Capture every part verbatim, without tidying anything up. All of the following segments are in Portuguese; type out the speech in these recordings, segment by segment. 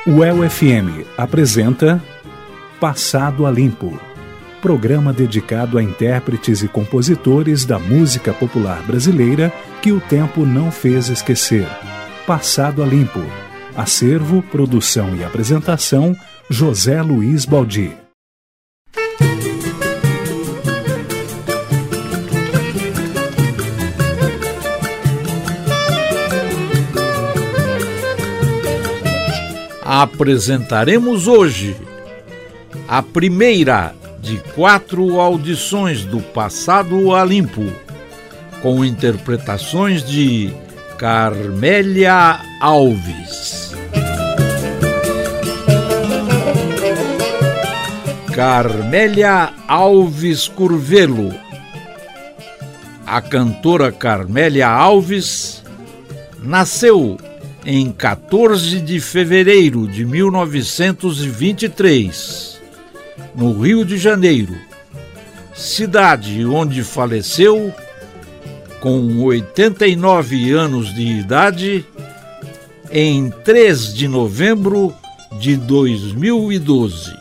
O U E L F M apresenta Passado a Limpo, programa dedicado a intérpretes e compositores da música popular brasileira que o tempo não fez esquecer. Passado a Limpo. Acervo, produção e apresentação, José Luiz Baldi. Apresentaremos hoje a primeira de quatro audições do Passado a Limpo, com interpretações de Carmélia Alves. Carmélia Alves Curvelo. A cantora Carmélia Alves nasceu em quatorze de fevereiro de mil novecentos e vinte e três, no Rio de Janeiro, cidade onde faleceu com oitenta e nove anos de idade em três de novembro de dois mil e doze.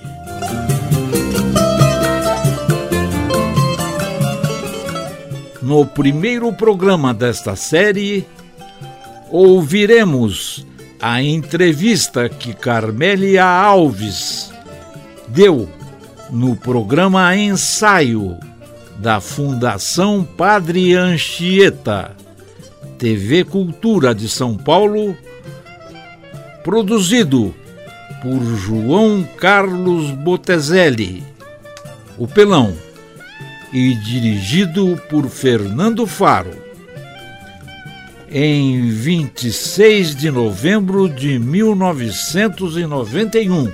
No primeiro programa desta série, ouviremos a entrevista que Carmélia Alves deu no programa Ensaio da Fundação Padre Anchieta, T V Cultura de São Paulo, produzido por João Carlos Botezelli, o Pelão, e dirigido por Fernando Faro, em vinte e seis de novembro de mil novecentos e noventa e um,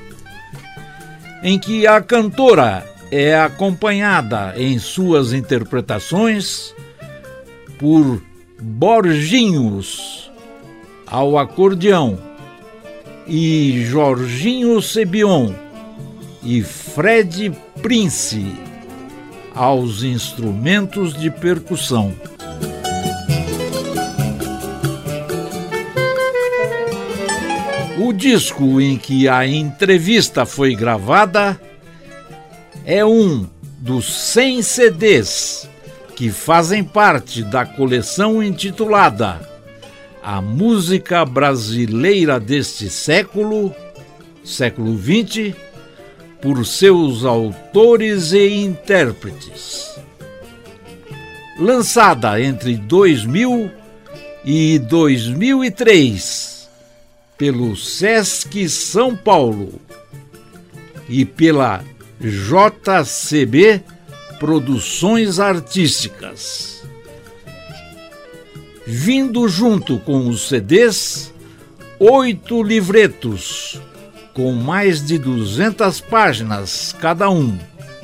em que a cantora é acompanhada em suas interpretações por Borginhos ao acordeão e Jorginho Sebion e Fred Prince aos instrumentos de percussão. O disco em que a entrevista foi gravada é um dos cem C Ds que fazem parte da coleção intitulada A Música Brasileira deste Século, século vinte, por seus autores e intérpretes. Lançada entre dois mil e dois mil e três, pelo Sesc São Paulo e pela J C B Produções Artísticas. Vindo junto com os C Ds, oito livretos com mais de duzentas páginas cada um,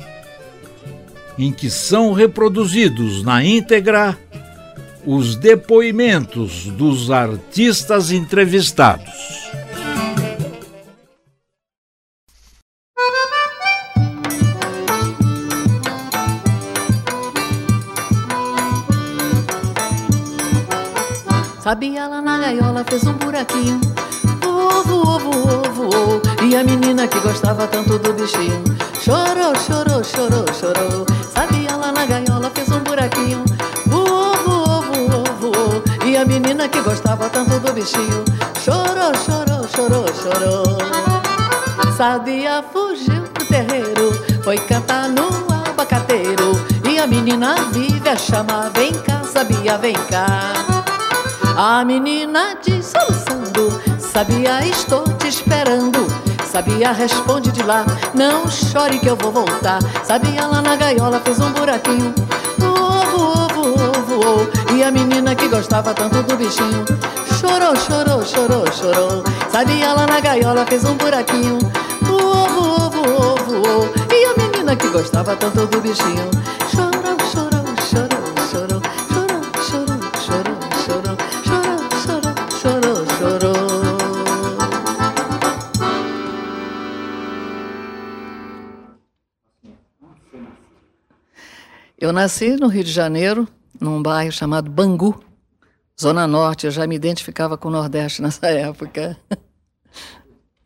em que são reproduzidos na íntegra os depoimentos dos artistas entrevistados. Sabia, lá na gaiola fez um buraquinho, voou, voou, voou, voou, e a menina que gostava tanto do bichinho chorou, chorou, chorou, chorou. Sabia, lá na gaiola fez um buraquinho, voou, voou, voou, voou, e a menina que gostava tanto do bichinho chorou, chorou, chorou, chorou. Sabia, fugiu pro terreiro, foi cantar no abacateiro, e a menina vive a chamar, vem cá, Sabia, vem cá. A menina diz soluçando, Sabia, estou te esperando. Sabia, responde de lá, não chore que eu vou voltar. Sabia, lá na gaiola fez um buraquinho, voou, voou, voou, voou, e a menina que gostava tanto do bichinho chorou, chorou, chorou, chorou. Sabia, lá na gaiola fez um buraquinho, voou, voou, voou, voou, e a menina que gostava tanto do bichinho chorou, chorou, chorou, chorou, chorou, chorou, chorou, chorou, chorou, chorou, chorou, chorou. Eu nasci no Rio de Janeiro, num bairro chamado Bangu, Zona Norte. Eu já me identificava com o Nordeste nessa época.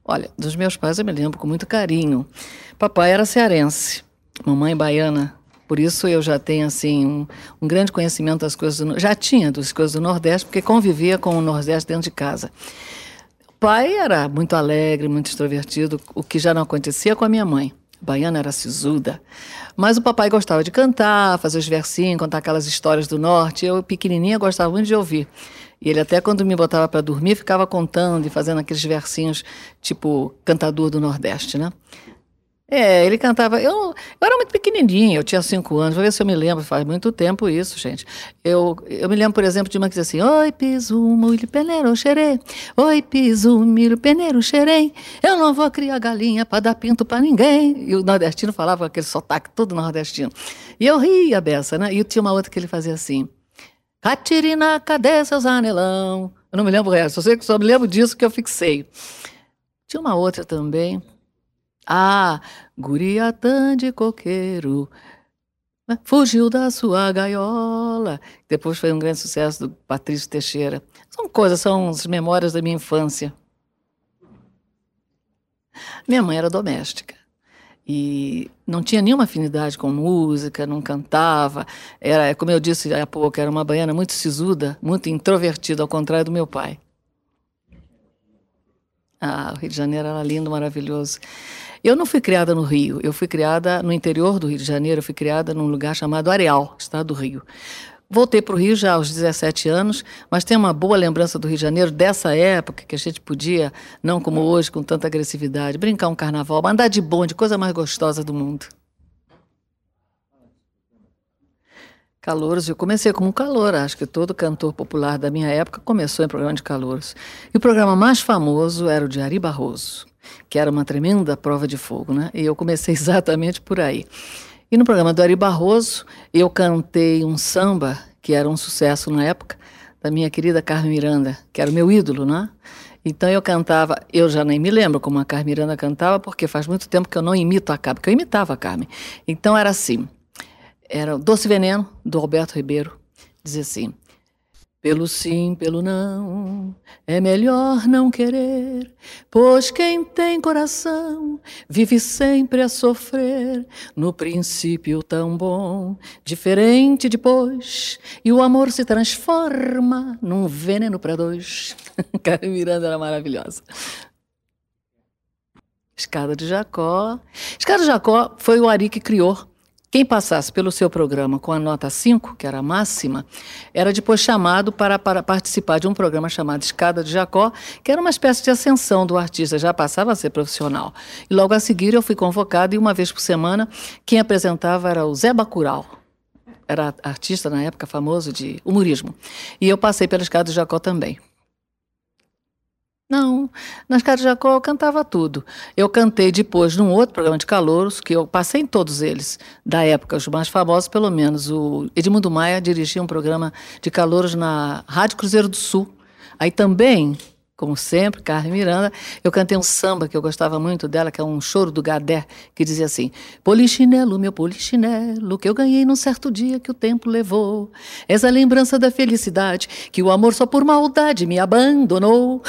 Olha, dos meus pais eu me lembro com muito carinho. Papai era cearense, mamãe baiana. Por isso eu já tenho, assim, um, um grande conhecimento das coisas do... Já tinha das coisas do Nordeste, porque convivia com o Nordeste dentro de casa. O pai era muito alegre, muito extrovertido, o que já não acontecia com a minha mãe. A baiana era sisuda. Mas o papai gostava de cantar, fazer os versinhos, contar aquelas histórias do Norte. Eu, pequenininha, gostava muito de ouvir. E ele até, quando me botava para dormir, ficava contando e fazendo aqueles versinhos, tipo cantador do Nordeste, né? É, ele cantava... Eu, eu era muito pequenininha, eu tinha cinco anos. Vou ver se eu me lembro, faz muito tempo isso, gente. Eu, eu me lembro, por exemplo, de uma que dizia assim: Oi, piso, milho, peneiro, xerê. Oi, piso, milho, peneiro, xerém. Eu não vou criar galinha para dar pinto para ninguém. E o nordestino falava com aquele sotaque todo nordestino. E eu ria beça, né? E tinha uma outra que ele fazia assim: Catirina, cadê seus anelão? Eu não me lembro o resto, eu sei que só me lembro disso que eu fixei. Tinha uma outra também... Ah, Guriatã de coqueiro, fugiu da sua gaiola. Depois foi um grande sucesso do Patrício Teixeira. São coisas, são as memórias da minha infância. Minha mãe era doméstica e não tinha nenhuma afinidade com música, não cantava. Era, como eu disse há pouco, era uma baiana muito sisuda, muito introvertida, ao contrário do meu pai. Ah, o Rio de Janeiro era lindo, maravilhoso. Eu não fui criada no Rio, eu fui criada no interior do Rio de Janeiro, eu fui criada num lugar chamado Areal, estado do Rio. Voltei para o Rio já aos dezessete anos, mas tenho uma boa lembrança do Rio de Janeiro, dessa época que a gente podia, não como hoje, com tanta agressividade, brincar um carnaval, andar de bonde, coisa mais gostosa do mundo. Calouros, eu comecei como um calouro, acho que todo cantor popular da minha época começou em programa de calouros. E o programa mais famoso era o de Ari Barroso, que era uma tremenda prova de fogo, né? E eu comecei exatamente por aí. E no programa do Ari Barroso, eu cantei um samba, que era um sucesso na época, da minha querida Carmen Miranda, que era o meu ídolo, né? Então eu cantava, eu já nem me lembro como a Carmen Miranda cantava, porque faz muito tempo que eu não imito a Carmen, porque eu imitava a Carmen. Então era assim, era o Doce Veneno, do Alberto Ribeiro, dizia assim: pelo sim, pelo não, é melhor não querer, pois quem tem coração vive sempre a sofrer. No princípio tão bom, diferente depois, e o amor se transforma num veneno para dois. Carmen Miranda era maravilhosa. Escada de Jacó. Escada de Jacó foi o Ari que criou. Quem passasse pelo seu programa com a nota cinco, que era a máxima, era depois chamado para, para participar de um programa chamado Escada de Jacó, que era uma espécie de ascensão do artista, já passava a ser profissional. E logo a seguir eu fui convocado e uma vez por semana quem apresentava era o Zé Bacurau. Era artista na época famoso de humorismo. E eu passei pela Escada de Jacó também. Não, na Escada de Jacó eu cantava tudo. Eu cantei depois num outro programa de calouros, que eu passei em todos eles, da época, os mais famosos pelo menos. O Edmundo Maia dirigia um programa de calouros na Rádio Cruzeiro do Sul. Aí também, como sempre, Carmen Miranda, eu cantei um samba que eu gostava muito dela, que é um choro do Gadé, que dizia assim: polichinelo, meu polichinelo, que eu ganhei num certo dia que o tempo levou. És a lembrança da felicidade, que o amor só por maldade me abandonou.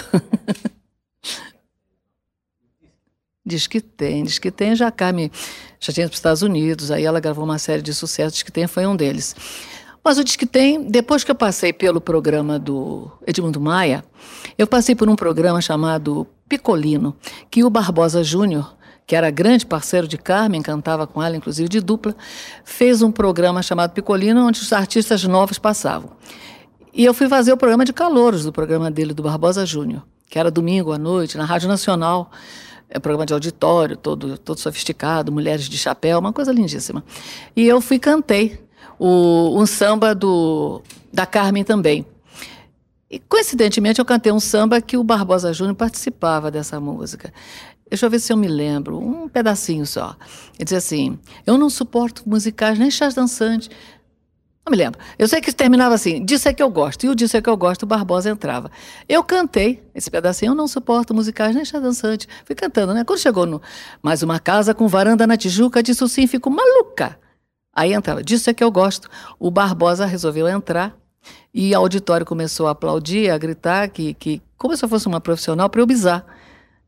Diz que tem, diz que tem. Já Carmen já tinha ido para os Estados Unidos, aí ela gravou uma série de sucessos, diz que tem, foi um deles. Mas o Diz que Tem, depois que eu passei pelo programa do Edmundo Maia, eu passei por um programa chamado Picolino, que o Barbosa Júnior, que era grande parceiro de Carmen, cantava com ela, inclusive de dupla, fez um programa chamado Picolino, onde os artistas novos passavam. E eu fui fazer o programa de calouros do programa dele, do Barbosa Júnior, que era domingo à noite, na Rádio Nacional, é programa de auditório, todo, todo sofisticado, mulheres de chapéu, uma coisa lindíssima. E eu fui e cantei O, um samba do, da Carmen também. E, coincidentemente, eu cantei um samba que o Barbosa Júnior participava dessa música. Deixa eu ver se eu me lembro, um pedacinho só. Ele dizia assim: eu não suporto musicais nem chás dançantes. Não me lembro. Eu sei que terminava assim: disso é que eu gosto. E o disso é que eu gosto, o Barbosa entrava. Eu cantei esse pedacinho: eu não suporto musicais nem chás dançantes. Fui cantando, né? Quando chegou no mais uma casa com varanda na Tijuca, disse sim, fico maluca. Aí entrava, disso é que eu gosto. O Barbosa resolveu entrar e o auditório começou a aplaudir, a gritar, que, que, como se eu fosse uma profissional, para eu bisar.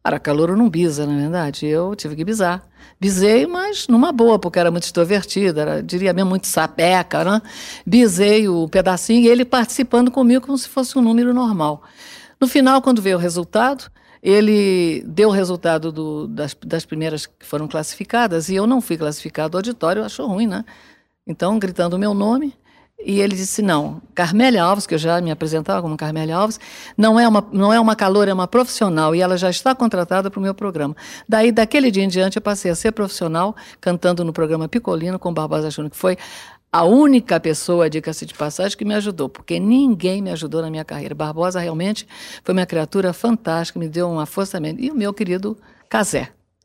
Era calouro não bisa, na verdade. Eu tive que bisar. Bisei, mas numa boa, porque era muito extrovertida, era, diria mesmo, muito sapeca, né? Bisei o pedacinho e ele participando comigo como se fosse um número normal. No final, quando veio o resultado, ele deu o resultado do, das, das primeiras que foram classificadas e eu não fui classificado. O auditório achou ruim, né? Então, gritando o meu nome, e ele disse, não, Carmélia Alves, que eu já me apresentava como Carmélia Alves, não é uma, não é uma caloura, é uma profissional, e ela já está contratada para o meu programa. Daí, daquele dia em diante, eu passei a ser profissional, cantando no programa Picolino com Barbosa Júnior, que foi a única pessoa, diga-se de passagem, que me ajudou, porque ninguém me ajudou na minha carreira. Barbosa realmente foi uma criatura fantástica, me deu uma força também. E o meu querido Cazé.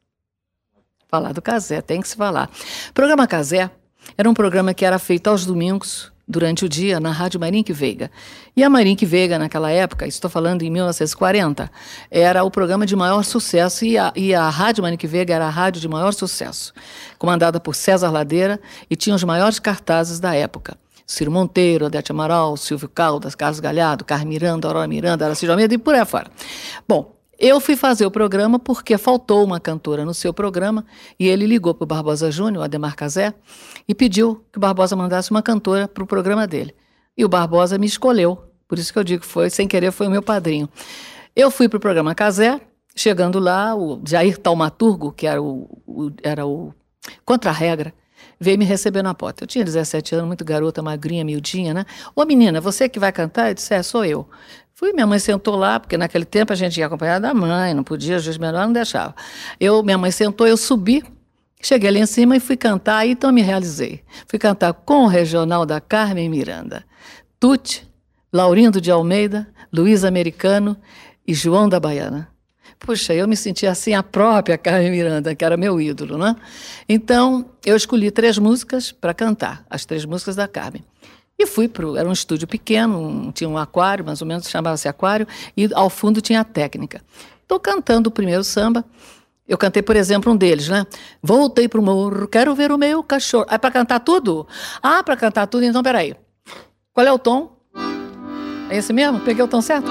Falar do Cazé, tem que se falar. O programa Cazé era um programa que era feito aos domingos, durante o dia, na Rádio Marinque Veiga. E a Marinque Veiga, naquela época, estou falando em mil novecentos e quarenta, era o programa de maior sucesso e a, e a Rádio Marinque Veiga era a rádio de maior sucesso, comandada por César Ladeira e tinha os maiores cartazes da época. Ciro Monteiro, Odete Amaral, Silvio Caldas, Carlos Galhardo, Carmen Miranda, Aurora Miranda, Aracide Almeida e por aí fora. Bom, eu fui fazer o programa porque faltou uma cantora no seu programa e ele ligou para o Barbosa Júnior, o Ademar Cazé, e pediu que o Barbosa mandasse uma cantora para o programa dele. E o Barbosa me escolheu, por isso que eu digo que foi, sem querer, foi o meu padrinho. Eu fui para o programa Cazé, chegando lá, o Jair Taumaturgo, que era o, o, era o contra-regra, veio me receber na porta. Eu tinha dezessete anos, muito garota, magrinha, miudinha, né? Ô menina, você que vai cantar? Eu disse, é, sou eu. Fui, minha mãe sentou lá, porque naquele tempo a gente ia acompanhar da mãe, não podia, o juiz menor não deixava. Eu, minha mãe sentou, eu subi, cheguei ali em cima e fui cantar, e então me realizei. Fui cantar com o regional da Carmen Miranda, Tuti, Laurindo de Almeida, Luiz Americano e João da Baiana. Puxa, eu me senti assim a própria Carmen Miranda, que era meu ídolo, né? Então, eu escolhi três músicas para cantar, as três músicas da Carmen. E fui para o... Era um estúdio pequeno, um, tinha um aquário, mais ou menos chamava-se aquário, e ao fundo tinha a técnica. Estou cantando o primeiro samba. Eu cantei, por exemplo, um deles, né? Voltei pro morro, quero ver o meu cachorro. É para cantar tudo? Ah, para cantar tudo, então peraí. Qual é o tom? É esse mesmo? Peguei o tom certo?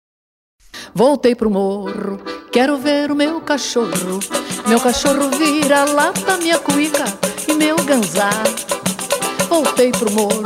Voltei pro morro, quero ver o meu cachorro. Meu cachorro vira lata, minha cuíca e meu ganzá. Voltei pro morro.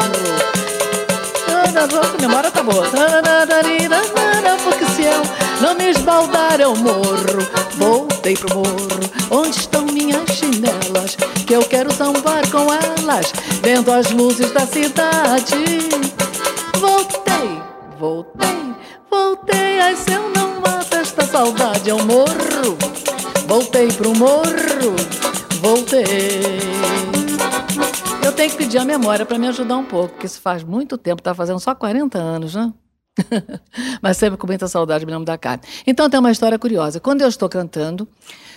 A memória tá boa. Porque se eu não me esbaldar eu morro. Voltei pro morro. Onde estão minhas chinelas? Que eu quero sambar com elas, vendo as luzes da cidade. Voltei, voltei, voltei. Ai, se eu não mato esta saudade eu morro. Voltei pro morro. Voltei. Eu tenho que pedir a memória para me ajudar um pouco, porque isso faz muito tempo, está fazendo só quarenta anos, né? Mas sempre com muita saudade me lembro da Carmen. Então tem uma história curiosa. Quando eu estou cantando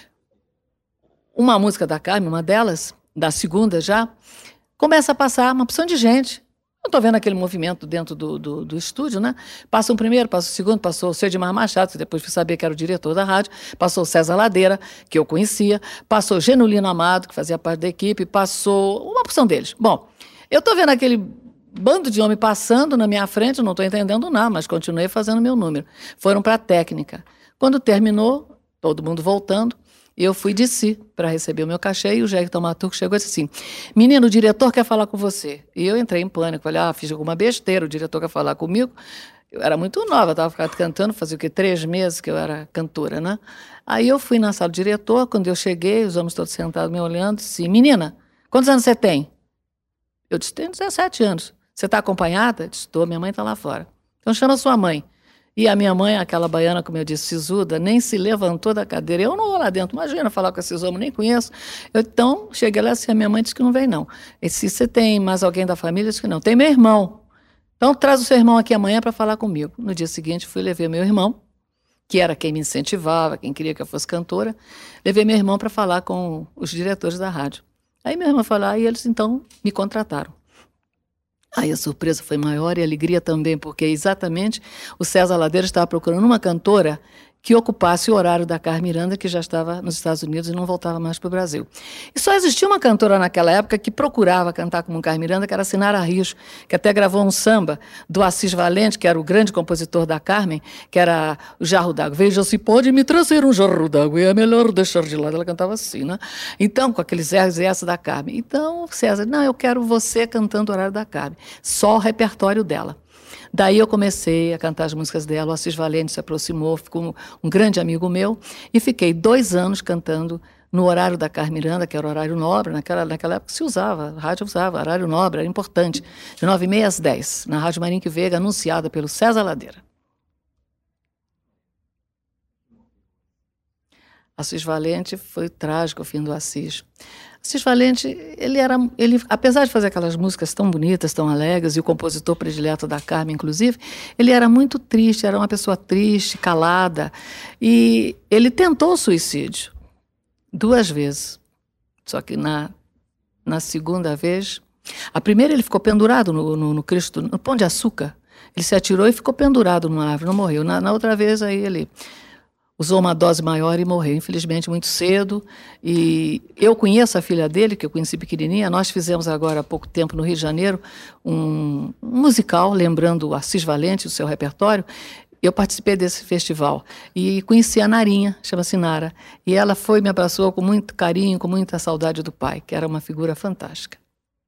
uma música da Carmen, uma delas, da segunda já, começa a passar uma opção de gente. Eu estou vendo aquele movimento dentro do, do, do estúdio, né? Passa um primeiro, passa o segundo, passou o Cedimar Machado, que depois fui saber que era o diretor da rádio, passou o César Ladeira, que eu conhecia, passou o Genulino Amado, que fazia parte da equipe, passou uma opção deles. Bom, eu estou vendo aquele bando de homem passando na minha frente, não estou entendendo nada, mas continuei fazendo meu número. Foram para a técnica. Quando terminou, todo mundo voltando, eu fui de si para receber o meu cachê e o Jair Taumaturgo chegou e disse assim, menino, o diretor quer falar com você. E eu entrei em pânico, falei, ah, fiz alguma besteira, o diretor quer falar comigo. Eu era muito nova, estava cantando, fazia o quê? Três meses que eu era cantora, né? Aí eu fui na sala do diretor, quando eu cheguei, os homens todos sentados me olhando, disse, menina, quantos anos você tem? Eu disse, tenho dezessete anos. Você está acompanhada? Eu disse, estou, minha mãe está lá fora. Então chama sua mãe. E a minha mãe, aquela baiana, como eu disse, sisuda, nem se levantou da cadeira. Eu não vou lá dentro, imagina falar com esses homens, nem conheço. Eu, então, cheguei lá assim, a minha mãe disse que não vem, não. E se você tem mais alguém da família, eu disse que não. Tem meu irmão. Então, traz o seu irmão aqui amanhã para falar comigo. No dia seguinte, fui levar meu irmão, que era quem me incentivava, quem queria que eu fosse cantora. Levei meu irmão para falar com os diretores da rádio. Aí meu irmão falou, e eles, então, me contrataram. Aí a surpresa foi maior e a alegria também, porque exatamente o César Ladeira estava procurando uma cantora que ocupasse o horário da Carmen Miranda, que já estava nos Estados Unidos e não voltava mais para o Brasil. E só existia uma cantora naquela época que procurava cantar como Carmen Miranda, que era a Sinara Rios, que até gravou um samba do Assis Valente, que era o grande compositor da Carmen, que era o Jarro d'Água. Veja se pode me trazer um jarro d'água, e é melhor deixar de lado. Ela cantava assim, né? Então, com aqueles erros e essa da Carmen. Então, César, não, eu quero você cantando o horário da Carmen. Só o repertório dela. Daí eu comecei a cantar as músicas dela, o Assis Valente se aproximou, ficou um grande amigo meu, e fiquei dois anos cantando no horário da Carmen Miranda, que era o horário nobre, naquela, naquela época se usava, a rádio usava, horário nobre, era importante, de nove e meia às dez, na Rádio Marinque Veiga, anunciada pelo César Ladeira. Assis Valente, foi trágico o fim do Assis. Assis Valente, ele era, ele, apesar de fazer aquelas músicas tão bonitas, tão alegres, e o compositor predileto da Carmen, inclusive, ele era muito triste, era uma pessoa triste, calada, e ele tentou o suicídio duas vezes. Só que na, na segunda vez, a primeira ele ficou pendurado no, no, no Cristo, no Pão de Açúcar, ele se atirou e ficou pendurado numa árvore, não morreu. Na, na outra vez, aí ele usou uma dose maior e morreu, infelizmente, muito cedo. E eu conheço a filha dele, que eu conheci pequenininha. Nós fizemos agora há pouco tempo, no Rio de Janeiro, um, um musical, lembrando o Assis Valente, o seu repertório. Eu participei desse festival e conheci a Narinha, chama-se Nara. E ela foi, me abraçou com muito carinho, com muita saudade do pai, que era uma figura fantástica.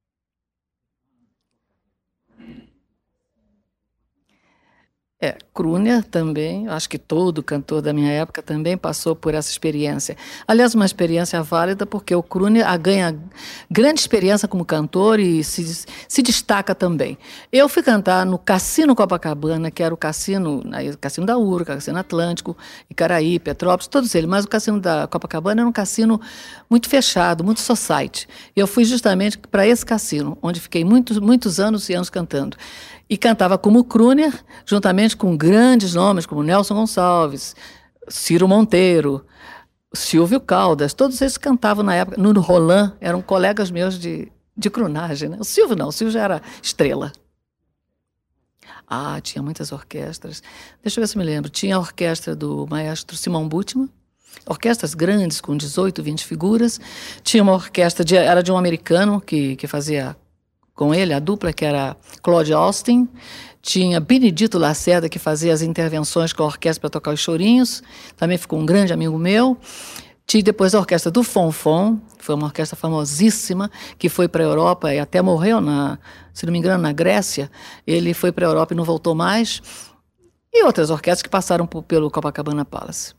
É, Crooner também, acho que todo cantor da minha época também passou por essa experiência. Aliás, uma experiência válida, porque o Crooner ganha grande experiência como cantor e se, se destaca também. Eu fui cantar no Cassino Copacabana, que era o cassino, o Cassino da Urca, Cassino Atlântico, Icaraí, Petrópolis, todos eles, mas o Cassino da Copacabana era um cassino muito fechado, muito society. E eu fui justamente para esse cassino, onde fiquei muitos, muitos anos e anos cantando. E cantava como crooner, juntamente com grandes nomes como Nelson Gonçalves, Ciro Monteiro, Silvio Caldas. Todos eles cantavam na época. Nuno Roland, eram colegas meus de, de croonagem, né? O Silvio não, o Silvio já era estrela. Ah, tinha muitas orquestras. Deixa eu ver se me lembro. Tinha a orquestra do maestro Simão Butman, orquestras grandes, com dezoito, vinte figuras. Tinha uma orquestra, de, era de um americano que, que fazia com ele, a dupla, que era Claude Austin. Tinha Benedito Lacerda, que fazia as intervenções com a orquestra para tocar os chorinhos. Também ficou um grande amigo meu. Tinha depois a orquestra do Fonfon, que foi uma orquestra famosíssima, que foi para a Europa e até morreu, na, se não me engano, na Grécia. Ele foi para a Europa e não voltou mais. E outras orquestras que passaram por, pelo Copacabana Palace.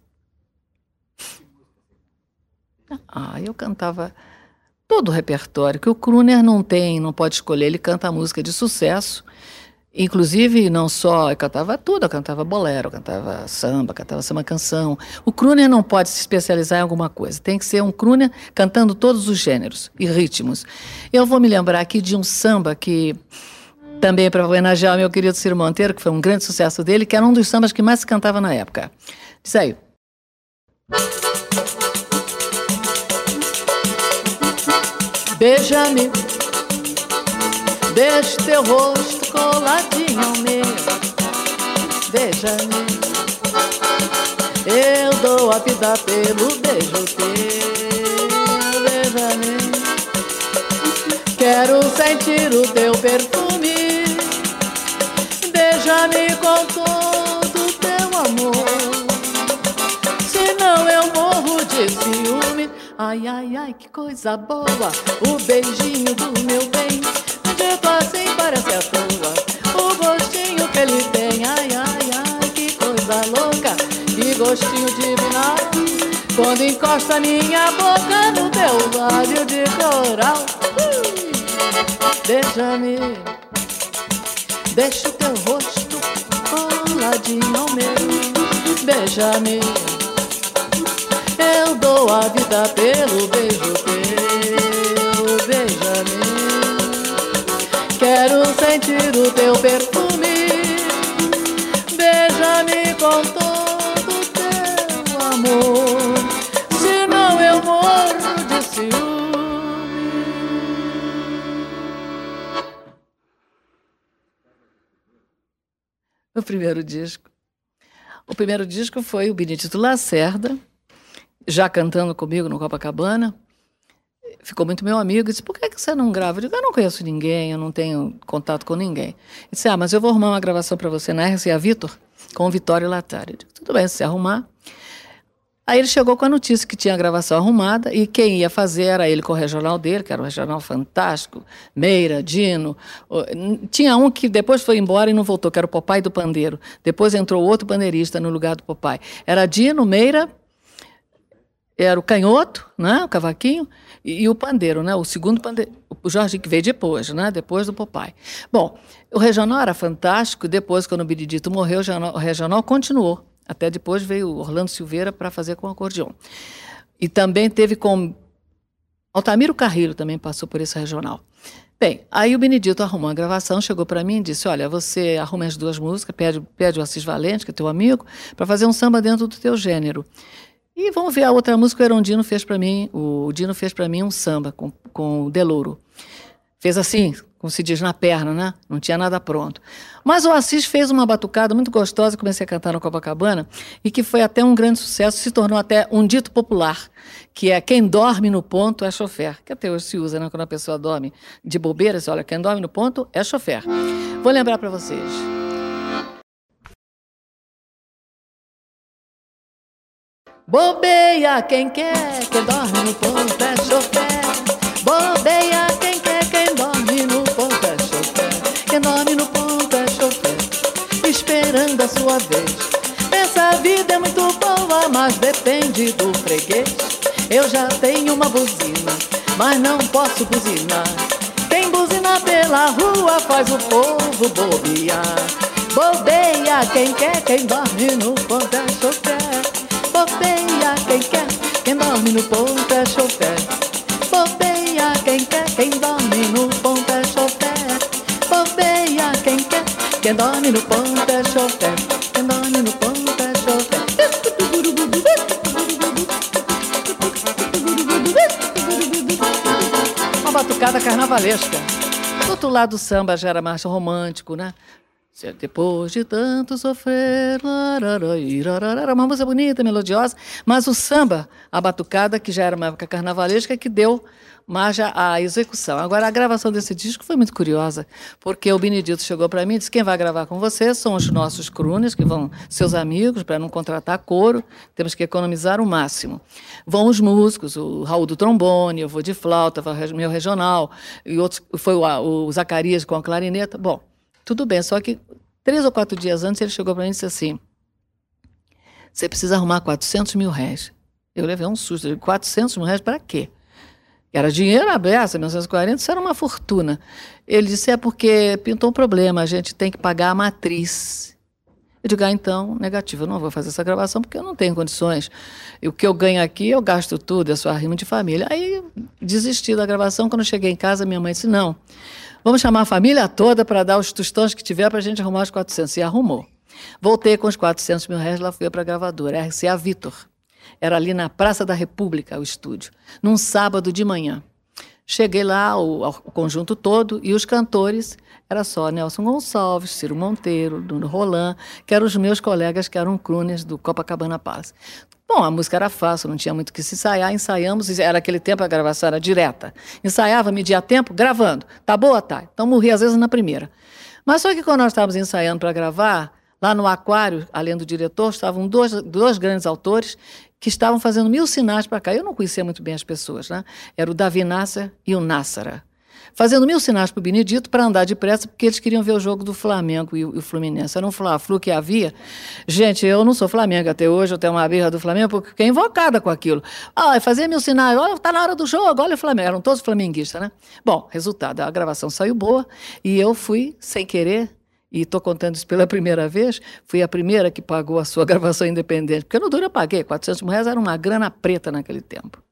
Ah, eu cantava todo o repertório, que o crooner não tem, não pode escolher, ele canta música de sucesso, inclusive não só, eu cantava tudo, eu cantava bolero, eu cantava samba, cantava samba canção. O crooner não pode se especializar em alguma coisa, tem que ser um crooner cantando todos os gêneros e ritmos. Eu vou me lembrar aqui de um samba que também é para homenagear o meu querido Ciro Monteiro, que foi um grande sucesso dele, que era um dos sambas que mais se cantava na época. Diz aí. Beija-me, deixa teu rosto coladinho ao meu. Beija-me, eu dou a vida pelo beijo teu. Beija-me, quero sentir o teu perfume. Beija-me com todo o teu amor, senão eu morro de ciúme. Ai, ai, ai, que coisa boa, o beijinho do meu bem, dito assim parece à toa, o gostinho que ele tem. Ai, ai, ai, que coisa louca, que gostinho divinal, quando encosta minha boca no teu lábio de coral. Ui! Beija-me, deixa o teu rosto coladinho ao meu. Beija-me, eu dou a vida pelo beijo teu. Beija-me, quero sentir o teu perfume. Beija-me com todo o teu amor, senão eu morro de ciúme. O primeiro disco. O primeiro disco foi o Benedito Lacerda, já cantando comigo no Copacabana. Ficou muito meu amigo, disse, por que você não grava? Eu digo, eu não conheço ninguém, eu não tenho contato com ninguém. Ele disse, ah, mas eu vou arrumar uma gravação para você na R C A Victor, com o Vitório Latari. Eu digo, tudo bem, se você arrumar. Aí ele chegou com a notícia que tinha a gravação arrumada e quem ia fazer era ele com o regional dele, que era um regional fantástico, Meira, Dino. Tinha um que depois foi embora e não voltou, que era o Popai do Pandeiro. Depois entrou outro pandeirista no lugar do Popai. Era Dino, Meira, era o Canhoto, né, o Cavaquinho, e, e o Pandeiro, né, o segundo pandeiro, o Jorginho, que veio depois, né, depois do Popai. Bom, o regional era fantástico, depois, quando o Benedito morreu, o regional, o regional continuou. Até depois veio o Orlando Silveira para fazer com o acordeon. E também teve com... Altamiro Carrilho também passou por esse regional. Bem, aí o Benedito arrumou a gravação, chegou para mim e disse, olha, você arruma as duas músicas, pede, pede o Assis Valente, que é teu amigo, para fazer um samba dentro do teu gênero. E vamos ver a outra música que o Erondino fez para mim, o Dino fez para mim um samba com, com o Delouro. Fez assim, como se diz, na perna, né? Não tinha nada pronto. Mas o Assis fez uma batucada muito gostosa, comecei a cantar no Copacabana, e que foi até um grande sucesso, se tornou até um dito popular, que é quem dorme no ponto é chofer, que até hoje se usa, né? Quando a pessoa dorme de bobeira, você olha, quem dorme no ponto é chofer. Vou lembrar para vocês. Bobeia quem quer, quem dorme no ponto é chofer. Bobeia quem quer, quem dorme no ponto é chofer. Quem dorme no ponto é chofer, esperando a sua vez. Essa vida é muito boa, mas depende do freguês. Eu já tenho uma buzina, mas não posso buzinar. Quem buzina pela rua faz o povo bobear. Bobeia quem quer, quem dorme no ponto é chofer. Bobeia quem quer, quem dorme no ponto é chofer. Bobeia quem quer, quem dorme no ponto é chofer. Bobeia quem quer, quem dorme no ponto é chofer. Quem dorme no ponto é chofer. Uma batucada carnavalesca. Do outro lado do samba já era mais romântico, né? Depois de tanto sofrer, era uma música bonita, melodiosa, mas o samba, a batucada, que já era uma época carnavalesca, que deu margem à execução. Agora, a gravação desse disco foi muito curiosa, porque o Benedito chegou para mim e disse, quem vai gravar com você são os nossos crooners, que vão, seus amigos, para não contratar coro, temos que economizar o máximo. Vão os músicos, o Raul do trombone, eu vou de flauta, o meu regional, e outros, foi o, o Zacarias com a clarineta. Bom, tudo bem, só que três ou quatro dias antes ele chegou para mim e disse assim, você precisa arrumar quatrocentos mil réis. Eu levei um susto, eu disse, quatrocentos mil réis para quê? Era dinheiro aberto, mil novecentos e quarenta, isso era uma fortuna. Ele disse, é porque pintou um problema, a gente tem que pagar a matriz. Eu digo, ah, então, negativo, eu não vou fazer essa gravação porque eu não tenho condições. E o que eu ganho aqui, eu gasto tudo, é só arrimo de família. Aí desisti da gravação, quando eu cheguei em casa, minha mãe disse, não, vamos chamar a família toda para dar os tostões que tiver para a gente arrumar os quatrocentos. E arrumou. Voltei com os quatrocentos mil reais, lá fui para a gravadora, R C A Victor. Era ali na Praça da República, o estúdio, num sábado de manhã. Cheguei lá, o, o conjunto todo, e os cantores, era só Nelson Gonçalves, Ciro Monteiro, Nuno Roland, que eram os meus colegas, que eram crooners do Copacabana Palace. Bom, a música era fácil, não tinha muito que se ensaiar, ensaiamos, era aquele tempo a gravação era direta. Ensaiava, media tempo, gravando. Tá boa? Tá. Então morri às vezes na primeira. Mas só que quando nós estávamos ensaiando para gravar, lá no Aquário, além do diretor, estavam dois, dois grandes autores que estavam fazendo mil sinais para cá. Eu não conhecia muito bem as pessoas, né? Era o Davi Nasser e o Nassara. Fazendo mil sinais para o Benedito para andar depressa, porque eles queriam ver o jogo do Flamengo e o, e o Fluminense. Era um Fla-Flu que havia. Gente, eu não sou Flamengo até hoje, eu tenho uma birra do Flamengo, porque fiquei invocada com aquilo. Ah, fazia mil sinais, olha, tá na hora do jogo, olha o Flamengo. Eram todos flamenguistas, né? Bom, resultado, a gravação saiu boa e eu fui, sem querer, e estou contando isso pela primeira vez, fui a primeira que pagou a sua gravação independente, porque no duro eu paguei, quatrocentos mil reais era uma grana preta naquele tempo.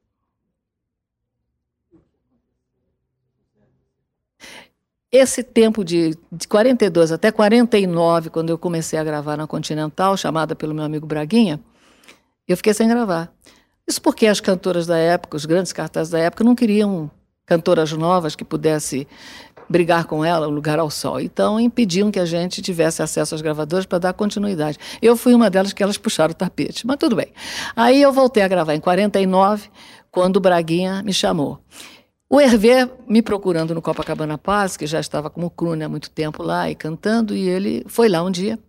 Esse tempo de, de quarenta e dois até quarenta e nove, quando eu comecei a gravar na Continental, chamada pelo meu amigo Braguinha, eu fiquei sem gravar. Isso porque as cantoras da época, os grandes cartazes da época, não queriam cantoras novas que pudessem brigar com ela, o Lugar ao Sol. Então, impediam que a gente tivesse acesso às gravadoras para dar continuidade. Eu fui uma delas que elas puxaram o tapete, mas tudo bem. Aí eu voltei a gravar em quarenta e nove, quando o Braguinha me chamou. O Hervé me procurando no Copacabana Palace, que já estava como crooner há muito tempo lá e cantando, e ele foi lá um dia,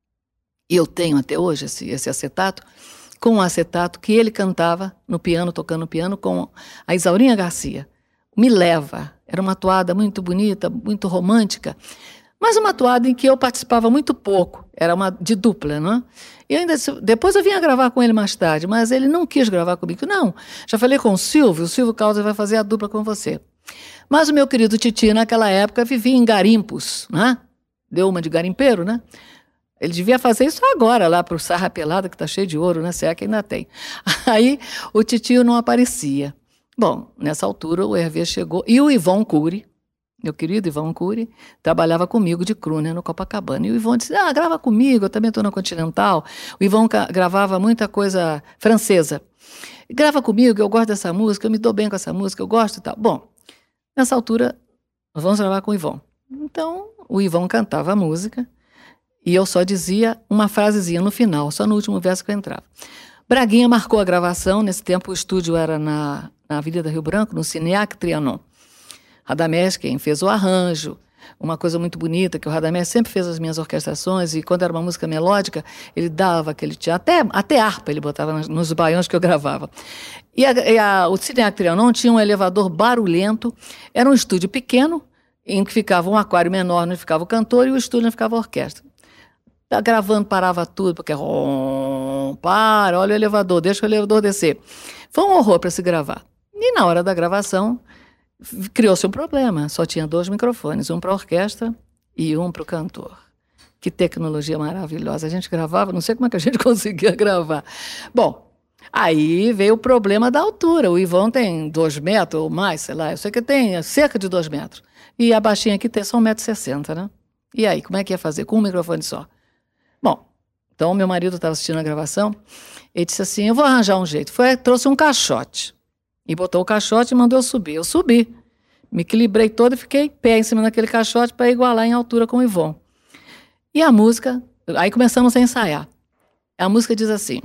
e eu tenho até hoje esse, esse acetato, com um acetato que ele cantava no piano, tocando piano, com a Isaurinha Garcia. Me Leva. Era uma toada muito bonita, muito romântica, mas uma toada em que eu participava muito pouco. Era uma de dupla, não é? E ainda, depois eu vinha gravar com ele mais tarde, mas ele não quis gravar comigo. Não, já falei com o Silvio, o Silvio Causa vai fazer a dupla com você. Mas o meu querido Titi, naquela época, vivia em garimpos, né? Deu uma de garimpeiro, né? Ele devia fazer isso agora, lá para o Sarra Pelada, que está cheio de ouro, né? Se é que ainda tem. Aí o Titio não aparecia. Bom, nessa altura o Hervé chegou, e o Ivon Cury, meu querido Ivon Cury, trabalhava comigo de crooner no Copacabana. E o Ivon disse, ah, grava comigo, eu também estou na Continental. O Ivon gravava muita coisa francesa. Grava comigo, eu gosto dessa música, eu me dou bem com essa música, eu gosto e tal. Bom, nessa altura, nós vamos gravar com o Ivon. Então, o Ivon cantava a música e eu só dizia uma frasezinha no final, só no último verso que eu entrava. Braguinha marcou a gravação, nesse tempo o estúdio era na, na Avenida Rio Branco, no Cineac Trianon. Radamés, quem fez o arranjo, uma coisa muito bonita, que o Radamés sempre fez as minhas orquestrações, e quando era uma música melódica, ele dava aquele teatro, até, até harpa ele botava nos, nos baiões que eu gravava. E, a, e a, o Cineac Trianon tinha um elevador barulhento, era um estúdio pequeno, em que ficava um aquário menor, onde ficava o cantor, e o estúdio onde ficava a orquestra. Tá gravando, parava tudo, porque rom, para, olha o elevador, deixa o elevador descer. Foi um horror para se gravar. E na hora da gravação, criou-se um problema. Só tinha dois microfones, um para a orquestra e um para o cantor. Que tecnologia maravilhosa. A gente gravava, não sei como é que a gente conseguia gravar. Bom, aí veio o problema da altura. O Ivon tem dois metros ou mais, sei lá. Eu sei que tem cerca de dois metros. E a baixinha aqui tem só um metro e sessenta, né? E aí, como é que ia fazer? Com um microfone só. Bom, então meu marido estava assistindo a gravação. Ele disse assim, eu vou arranjar um jeito. Foi, trouxe um caixote. E botou o caixote e mandou eu subir. Eu subi, me equilibrei todo e fiquei pé em cima daquele caixote para igualar em altura com o Ivon. E a música, aí começamos a ensaiar. A música diz assim,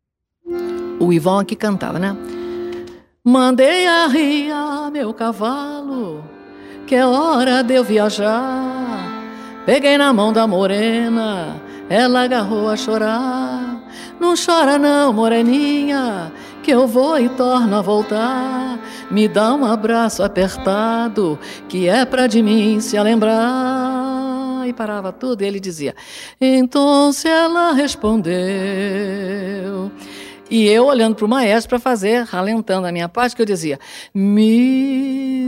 o Ivon aqui cantava, né? Mandei arriar meu cavalo, que é hora de eu viajar. Peguei na mão da morena, ela agarrou a chorar. Não chora não, moreninha, que eu vou e torno a voltar. Me dá um abraço apertado, que é pra de mim se lembrar. E parava tudo e ele dizia, então se ela respondeu. E eu olhando para o maestro para fazer, ralentando a minha parte, que eu dizia, me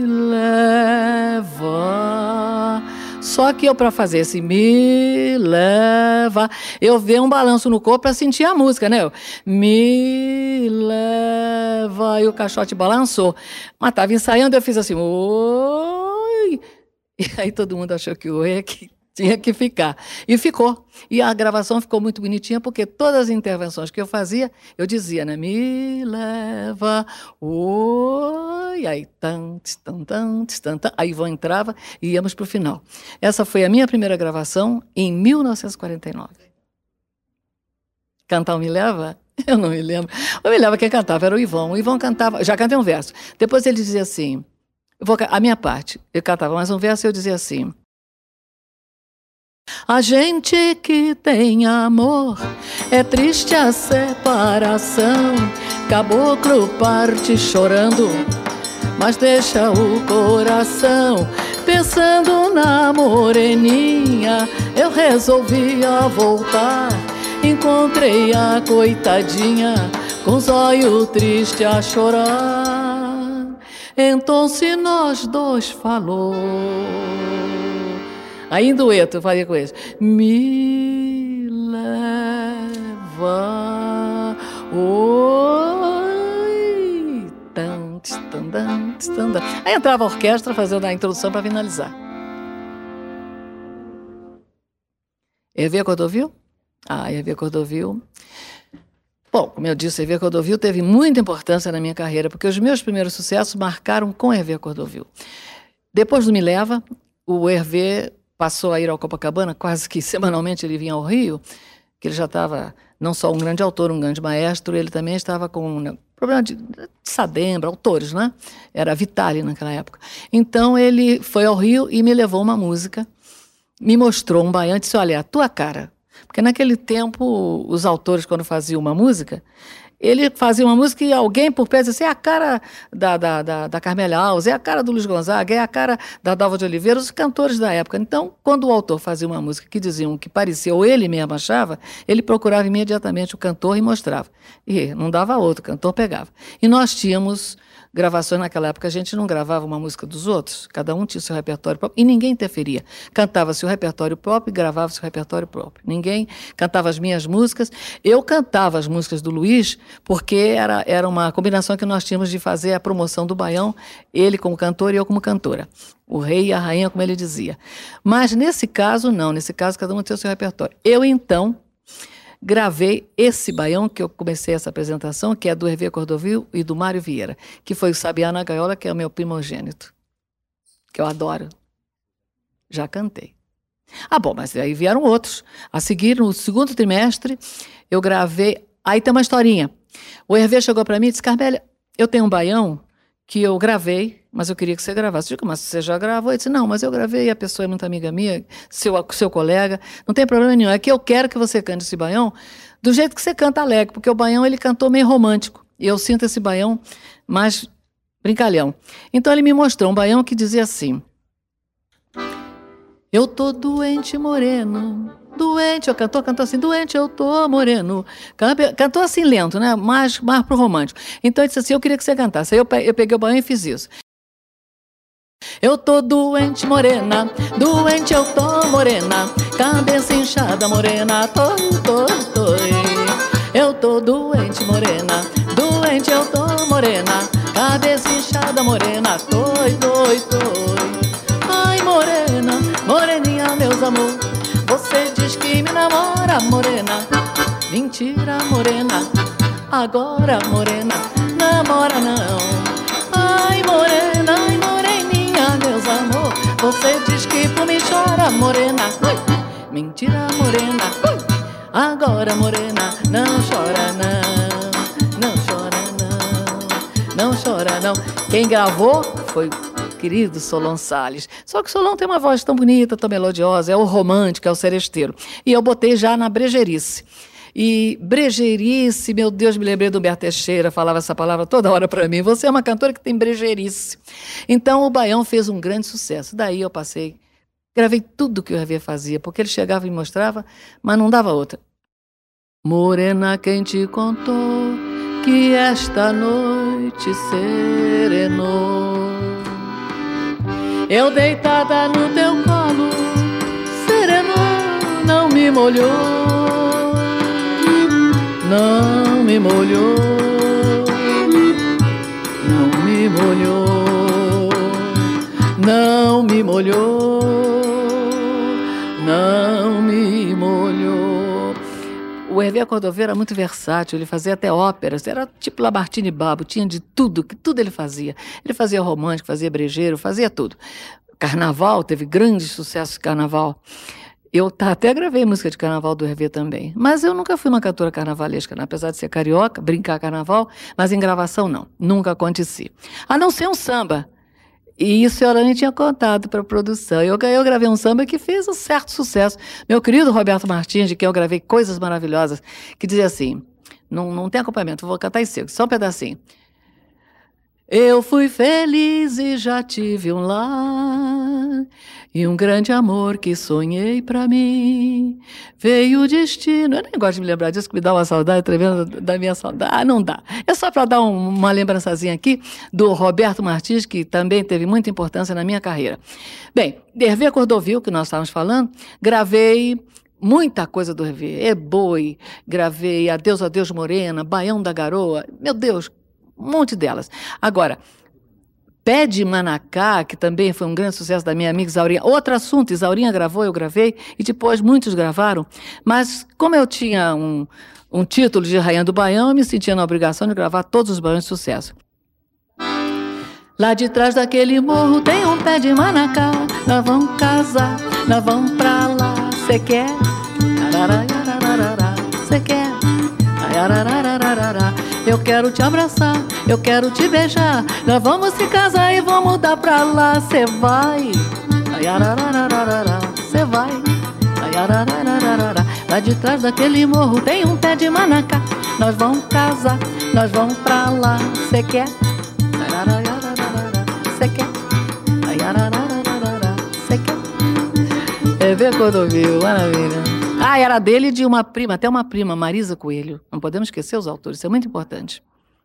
leva. Só que eu, para fazer esse me leva, eu dei um balanço no corpo para sentir a música, né? Eu, me leva, e o caixote balançou. Mas estava ensaiando, eu fiz assim, oi. E aí todo mundo achou que o oi é que tinha que ficar. E ficou. E a gravação ficou muito bonitinha, porque todas as intervenções que eu fazia, eu dizia, né? Me leva, oi. Aí, tan, tan, tan, tan, tan. Aí Ivon entrava e íamos para o final. Essa foi a minha primeira gravação em mil novecentos e quarenta e nove. Cantar o Me Leva? Eu não me lembro. O Me Leva quem cantava era o Ivon. O Ivon cantava, já cantei um verso. Depois ele dizia assim, eu vou, a minha parte, ele cantava mais um verso e eu dizia assim, a gente que tem amor, é triste a separação. Caboclo parte chorando, mas deixa o coração. Pensando na moreninha, eu resolvi a voltar. Encontrei a coitadinha, com os olhos tristes a chorar. Então se nós dois falou, aí em dueto eu fazia com eles. Me leva, oi, tan, tan, tan, tan. Aí entrava a orquestra fazendo a introdução para finalizar. Hervé Cordovil? Ah, Hervé Cordovil. Bom, como eu disse, Hervé Cordovil teve muita importância na minha carreira, porque os meus primeiros sucessos marcaram com Hervé Cordovil. Depois do Me Leva, o Hervé passou a ir ao Copacabana, quase que semanalmente ele vinha ao Rio, que ele já estava não só um grande autor, um grande maestro, ele também estava com um problema de, de Sadembra, autores, né? Era Vitali naquela época. Então ele foi ao Rio e me levou uma música, me mostrou um baião e disse, olha, a tua cara. Porque naquele tempo, os autores, quando faziam uma música, ele fazia uma música e alguém por perto dizia, é a cara da, da, da, da Carmélia Alves, é a cara do Luiz Gonzaga, é a cara da Dalva de Oliveira, os cantores da época. Então, quando o autor fazia uma música que diziam que parecia, ou ele mesmo achava, ele procurava imediatamente o cantor e mostrava. E não dava outro, o cantor pegava. E nós tínhamos gravações naquela época, a gente não gravava uma música dos outros, cada um tinha seu repertório próprio, e ninguém interferia. Cantava-se o repertório próprio e gravava-se o repertório próprio. Ninguém cantava as minhas músicas. Eu cantava as músicas do Luiz, porque era, era uma combinação que nós tínhamos de fazer a promoção do Baião, ele como cantor e eu como cantora. O rei e a rainha, como ele dizia. Mas nesse caso, não. Nesse caso, cada um tinha o seu repertório. Eu, então, gravei esse baião que eu comecei essa apresentação, que é do Hervé Cordovil e do Mário Vieira, que foi o Sabiá na Gaiola, que é o meu primogênito, que eu adoro. Já cantei. Ah, bom, mas aí vieram outros. A seguir, no segundo trimestre, eu gravei... Aí tem uma historinha. O Hervé chegou para mim e disse, Carmélia, eu tenho um baião que eu gravei, mas eu queria que você gravasse. Eu digo, mas você já gravou? Ele disse, não, mas eu gravei, a pessoa é muito amiga minha, seu, seu colega, não tem problema nenhum. É que eu quero que você cante esse baião do jeito que você canta alegre, porque o baião ele cantou meio romântico, e eu sinto esse baião mais brincalhão. Então ele me mostrou um baião que dizia assim, eu tô doente moreno, doente, eu cantou, cantou assim, doente eu tô moreno. Cantou assim lento, né? Mais, mais pro romântico. Então ele disse assim, eu queria que você cantasse. Aí eu, eu peguei o baião e fiz isso. Eu tô doente morena, doente eu tô morena, cabeça inchada morena, tô, tô, tô. Eu tô doente morena, doente eu tô morena, cabeça inchada morena, tô, tô, tô. Ai morena, moreninha meus amor, você diz que me namora, morena. Mentira, morena. Agora, morena, namora não. Ai, morena, ai, moreninha, meus amor, você diz que por mim chora, morena. Ui. Mentira, morena. Ui. Agora, morena, não chora não. Não chora não. Não chora não. Quem gravou foi querido Solon Salles. Só que Solon tem uma voz tão bonita, tão melodiosa, é o romântico, é o seresteiro. E eu botei já na brejeirice. E brejeirice, meu Deus, me lembrei do Humberto Teixeira, falava essa palavra toda hora para mim. Você é uma cantora que tem brejeirice. Então o baião fez um grande sucesso. Daí eu passei, gravei tudo que o Hervé fazia, porque ele chegava e me mostrava, mas não dava outra. Morena, quem te contou que esta noite serenou? Eu deitada no teu colo, serenou, não me molhou, não me molhou, não me molhou, não me molhou, não me molhou. O Hervé Cordovil era muito versátil, ele fazia até óperas, era tipo Lamartine Babo, tinha de tudo, que tudo ele fazia. Ele fazia romântico, fazia brejeiro, fazia tudo. Carnaval, teve grande sucesso de carnaval. Eu tá, até gravei música de carnaval do Hervé também, mas eu nunca fui uma cantora carnavalesca, né? Apesar de ser carioca, brincar carnaval, mas em gravação não, nunca aconteci. A não ser um samba. E isso a Orane tinha contado para a produção. Eu, eu gravei um samba que fez um certo sucesso. Meu querido Roberto Martins, de quem eu gravei coisas maravilhosas, que dizia assim, não, não tem acompanhamento, vou cantar em seco, só um pedacinho. Eu fui feliz e já tive um lar, e um grande amor que sonhei pra mim. Veio o destino. Eu nem gosto de me lembrar disso, que me dá uma saudade tremenda da minha saudade. Ah, não dá. É só para dar um, uma lembrançazinha aqui do Roberto Martins, que também teve muita importância na minha carreira. Bem, Hervé Cordovil, que nós estávamos falando, gravei muita coisa do Hervé. É Boi, gravei Adeus, Adeus Morena, Baião da Garoa. Meu Deus, um monte delas. Agora, Pé de Manacá, que também foi um grande sucesso da minha amiga Isaurinha. Outro assunto, Isaurinha gravou, eu gravei, e depois muitos gravaram. Mas como eu tinha um, um título de Rainha do Baião, eu me sentia na obrigação de gravar todos os baiões de sucesso. Lá de trás daquele morro tem um pé de manacá. Nós vamos casar, nós vamos pra lá. Cê quer? Cê quer? Eu quero te abraçar, eu quero te beijar. Nós vamos se casar e vamos mudar pra lá. Cê vai? Cê vai? Lá de trás daquele morro tem um pé de manacá. Nós vamos casar, nós vamos pra lá. Cê quer? Cê quer? Cê quer? É ver quando viu, maravilha. Ah, era dele e de uma prima, até uma prima, Marisa Coelho. Não podemos esquecer os autores, isso é muito importante.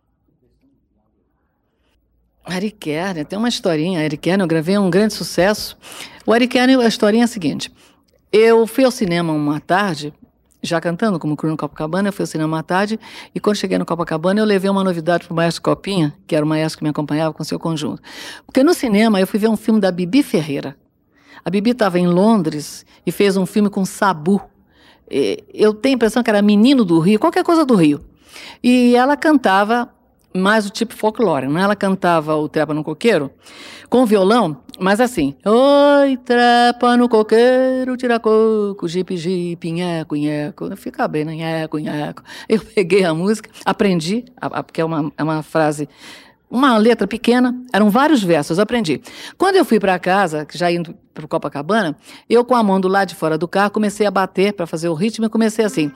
Ari Kerner, tem uma historinha. Ari Kerner, eu gravei um grande sucesso. O Ari Kerner, a historinha é a seguinte. Eu fui ao cinema uma tarde, já cantando como cru no Copacabana, eu fui ao cinema uma tarde, e quando cheguei no Copacabana, eu levei uma novidade para o maestro Copinha, que era o maestro que me acompanhava com seu conjunto. Porque no cinema eu fui ver um filme da Bibi Ferreira. A Bibi estava em Londres e fez um filme com Sabu. Eu tenho a impressão que era Menino do Rio, qualquer coisa do Rio. E ela cantava mais o tipo folclore, né? Ela cantava o Trepa no Coqueiro com violão, mas assim: oi, trepa no coqueiro, tira coco, jipe, jipe, nheco, nheco. Fica bem, né? Nheco, nheco. Eu peguei a música, aprendi, a, a, porque é uma, é uma frase, uma letra pequena, eram vários versos, aprendi. Quando eu fui para casa, já indo para o Copacabana, eu com a mão do lado de fora do carro comecei a bater para fazer o ritmo e comecei assim: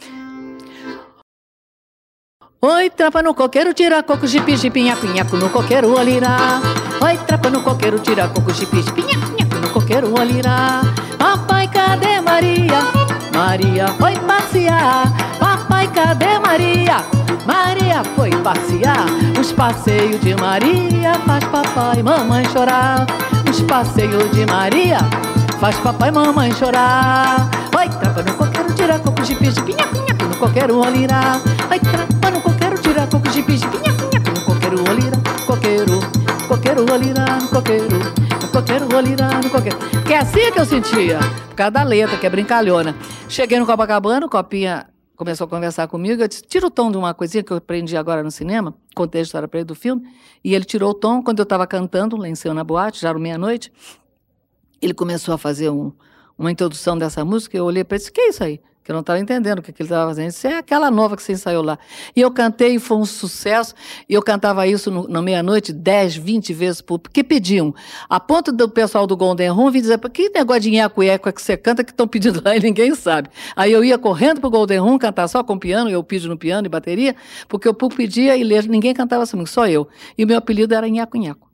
oi, trapa no coqueiro, tira coco, jipe, jipe, nhaco, nhaco, no coqueiro, olirá. Oi, trapa no coqueiro, tira coco, jipe, jipe, nhaco, nhaco, no coqueiro, olirá. Papai, cadê Maria? Maria foi passear. Papai, cadê Maria? Maria foi passear. Os passeios de Maria faz papai e mamãe chorar. Os passeios de Maria faz papai e mamãe chorar. Oi, trapa no coqueiro, tira coco, jipe, jipe, nhaco, nhaco, no coqueiro, olirá. Oi, trapa no coqueiro, tira coco, jipe, jipe, nhaco, nhaco, no coqueiro, olirá. Coqueiro, coqueiro, olirá, no coqueiro, no coqueiro, olirá, no coqueiro. Que é assim que eu sentia, por causa da letra, que é brincalhona. Cheguei no Copacabana, o Copinha começou a conversar comigo, eu disse: tira o tom de uma coisinha que eu aprendi agora no cinema, contei a história para ele do filme, e ele tirou o tom. Quando eu estava cantando lá em cima na boate, já era meia-noite, ele começou a fazer um, uma introdução dessa música, eu olhei para ele e disse: que é isso aí? Que eu não estava entendendo o que, que ele estava fazendo. Isso é aquela nova que você ensaiou lá. E eu cantei e foi um sucesso, e eu cantava isso no, na meia-noite dez, vinte vezes por... Porque pediam. A ponto do pessoal do Golden Room vir dizer: que negócio de nheco-eco é que você canta que estão pedindo lá e ninguém sabe. Aí eu ia correndo para o Golden Room cantar só com piano, eu pido no piano e bateria, porque o público pedia e ler, ninguém cantava assim, só eu. E o meu apelido era nheco-nheco.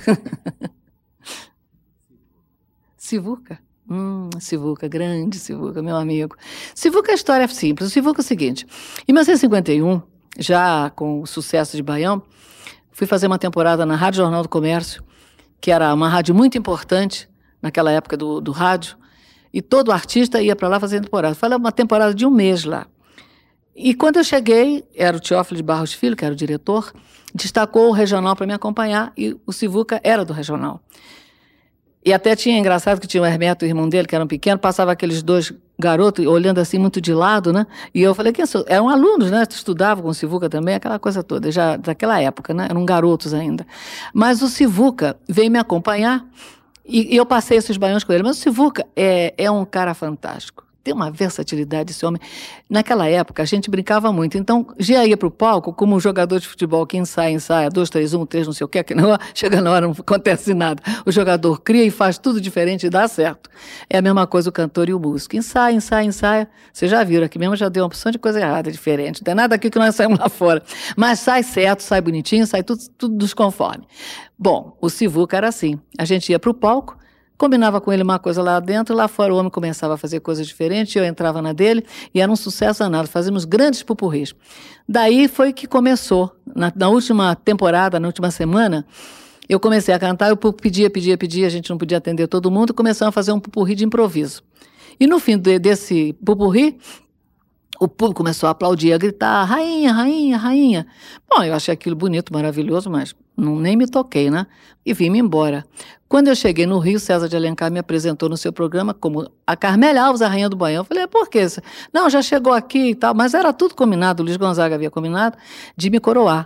Sivuca. Hum, Sivuca, grande Sivuca, meu amigo. Sivuca, a história é simples. O Sivuca é o seguinte: em mil novecentos e cinquenta e um, já com o sucesso de Baião, fui fazer uma temporada na Rádio Jornal do Comércio, que era uma rádio muito importante naquela época do, do rádio, e todo artista ia para lá fazer temporada. Foi uma temporada de um mês lá. E quando eu cheguei, era o Teófilo de Barros Filho, que era o diretor, destacou o regional para me acompanhar, e o Sivuca era do regional. E até tinha, engraçado, que tinha o Hermeto, o irmão dele, que eram pequenos, passava aqueles dois garotos olhando assim muito de lado, né? E eu falei: quem sou? Eram alunos, né? Estudavam com o Sivuca também, aquela coisa toda, já daquela época, né? Eram garotos ainda. Mas o Sivuca veio me acompanhar e, e eu passei esses baiões com ele. Mas o Sivuca é, é um cara fantástico. Tem uma versatilidade esse homem. Naquela época, a gente brincava muito. Então, já ia para o palco como um jogador de futebol que ensaia, ensaia, dois, três, um, três, não sei o quê, que não, chega na hora, não acontece nada. O jogador cria e faz tudo diferente e dá certo. É a mesma coisa o cantor e o músico. Ensaia, ensaia, ensaia. Vocês já viram, aqui mesmo já deu uma opção de coisa errada, diferente. Não tem nada aqui que nós saímos lá fora. Mas sai certo, sai bonitinho, sai tudo, tudo dos conforme. Bom, o Sivuca era assim. A gente ia para o palco, combinava com ele uma coisa lá dentro, lá fora o homem começava a fazer coisas diferentes, eu entrava na dele, e era um sucesso danado, fazíamos grandes pupurris. Daí foi que começou, na, na última temporada, na última semana, eu comecei a cantar, eu pedia, pedia, pedia, a gente não podia atender todo mundo, e começamos a fazer um pupurri de improviso. E no fim de, desse pupurri, o público começou a aplaudir, a gritar: rainha, rainha, rainha. Bom, eu achei aquilo bonito, maravilhoso, mas não, nem me toquei, né? E vim-me embora. Quando eu cheguei no Rio, César de Alencar me apresentou no seu programa como a Carmélia Alves, a rainha do Baião. Eu falei: por quê? Não, já chegou aqui e tal, mas era tudo combinado, o Luiz Gonzaga havia combinado de me coroar.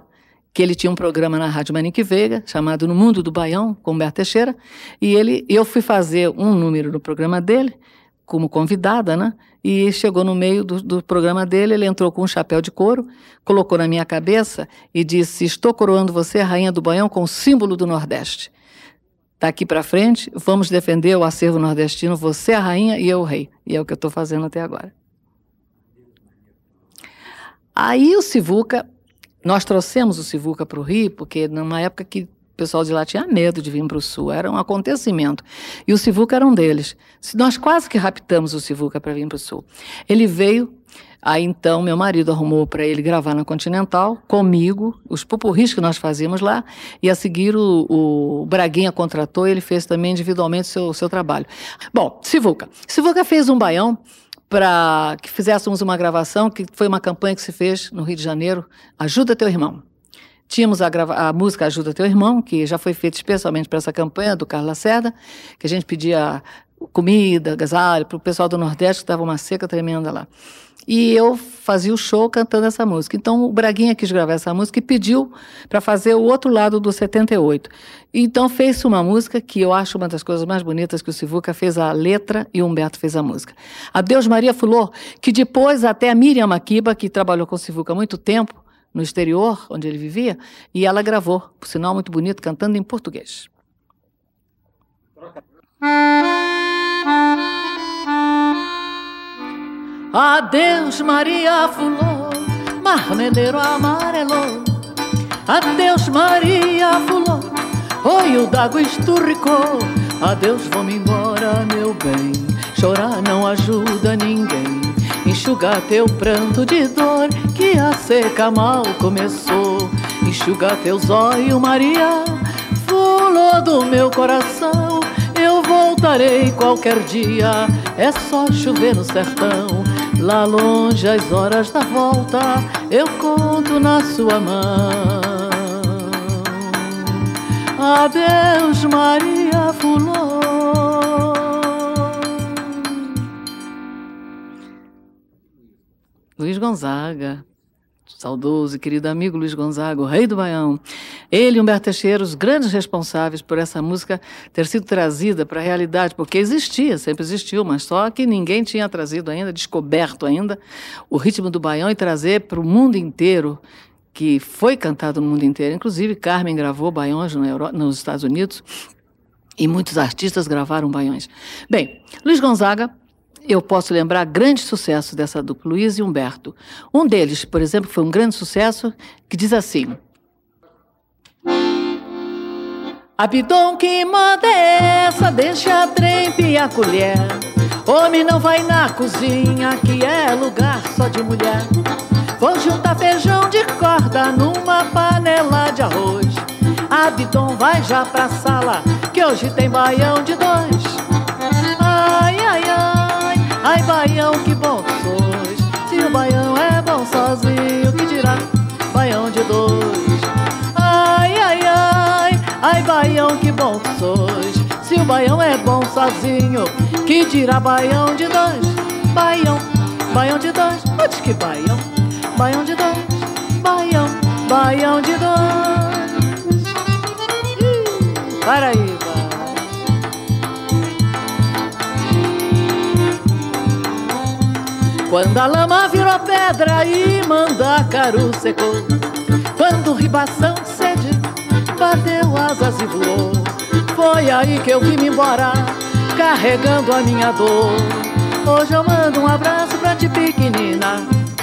que ele tinha um programa na Rádio Manique Veiga, chamado No Mundo do Baião, com Humberto Teixeira, e ele, eu fui fazer um número no programa dele, como convidada, né? E chegou no meio do, do programa dele, ele entrou com um chapéu de couro, colocou na minha cabeça e disse: estou coroando você, a rainha do Baião, com o símbolo do Nordeste. Daqui para frente, vamos defender o acervo nordestino, você a rainha e eu o rei. E é o que eu estou fazendo até agora. Aí o Sivuca, nós trouxemos o Sivuca para o Rio, porque numa época que o pessoal de lá tinha medo de vir para o Sul, era um acontecimento. E o Sivuca era um deles. Nós quase que raptamos o Sivuca para vir para o Sul. Ele veio, aí então meu marido arrumou para ele gravar na Continental, comigo, os pupurris que nós fazíamos lá, e a seguir o, o Braguinha contratou e ele fez também individualmente o seu, seu trabalho. Bom, Sivuca. Sivuca fez um baião para que fizéssemos uma gravação, que foi uma campanha que se fez no Rio de Janeiro, Ajuda Teu Irmão. Tínhamos a, grava- a música Ajuda Teu Irmão, que já foi feita especialmente para essa campanha do Carlos Lacerda, que a gente pedia comida, agasalho, para o pessoal do Nordeste, que estava uma seca tremenda lá. E eu fazia o show cantando essa música. Então o Braguinha quis gravar essa música e pediu para fazer o outro lado do setenta e oito. Então fez-se uma música que eu acho uma das coisas mais bonitas, que o Sivuca fez a letra e o Humberto fez a música. Adeus Maria Fulô, que depois até a Miriam Makiba, que trabalhou com o Sivuca há muito tempo, no exterior, onde ele vivia, e ela gravou, por sinal muito bonito, cantando em português. Adeus Maria Fulô, marmeleiro amarelo. Adeus Maria Fulô, olho d'água esturricou. Adeus, vou-me embora, meu bem, chorar não ajuda ninguém. Enxugar teu pranto de dor, que a seca mal começou. Enxugar teus olhos, Maria Fulô do meu coração. Eu voltarei qualquer dia, é só chover no sertão. Lá longe, as horas da volta, eu conto na sua mão. Adeus, Maria Fulô. Luiz Gonzaga, saudoso e querido amigo Luiz Gonzaga, o rei do Baião. Ele e Humberto Teixeira, os grandes responsáveis por essa música ter sido trazida para a realidade, porque existia, sempre existiu, mas só que ninguém tinha trazido ainda, descoberto ainda, o ritmo do Baião e trazer para o mundo inteiro, que foi cantado no mundo inteiro. Inclusive, Carmen gravou baiões na Euro... nos Estados Unidos e muitos artistas gravaram baiões. Bem, Luiz Gonzaga, eu posso lembrar grandes sucessos dessa dupla, Luiz e Humberto. Um deles, por exemplo, foi um grande sucesso, que diz assim: Abidom, que moda é essa? Deixa a trempe e a colher. Homem não vai na cozinha, que é lugar só de mulher. Vou juntar feijão de corda numa panela de arroz. Abidom, vai já pra sala, que hoje tem baião de dois. Ai, ai, ai, ai, baião, que bom sois. Se o baião é bom sozinho, que dirá baião de dois. Ai, ai, ai, ai, baião, que bom sois. Se o baião é bom sozinho, que dirá baião de dois. Baião, baião de dois, onde que baião? Baião de dois, baião, baião de dois. Ih, Paraíba. Quando a lama virou pedra e mandacaru secou, quando o ribação de sede bateu asas e voou, foi aí que eu vim-me embora, carregando a minha dor. Hoje eu mando um abraço pra ti, pequenina.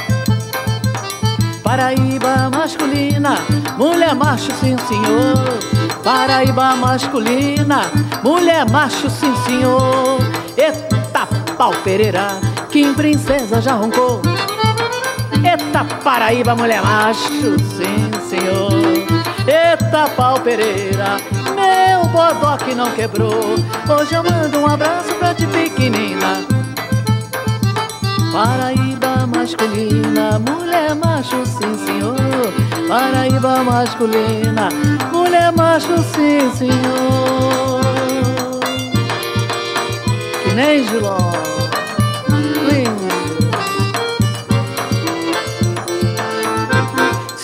Paraíba masculina, mulher macho, sim senhor. Paraíba masculina, mulher macho, sim senhor. Eita pau Pereira, que princesa já roncou. Eita Paraíba, mulher macho, sim senhor. Eita pau Pereira, meu bodoque não quebrou. Hoje eu mando um abraço pra ti, pequenina. Paraíba masculina, mulher macho, sim senhor. Paraíba masculina, mulher macho, sim senhor. Que nem Giló.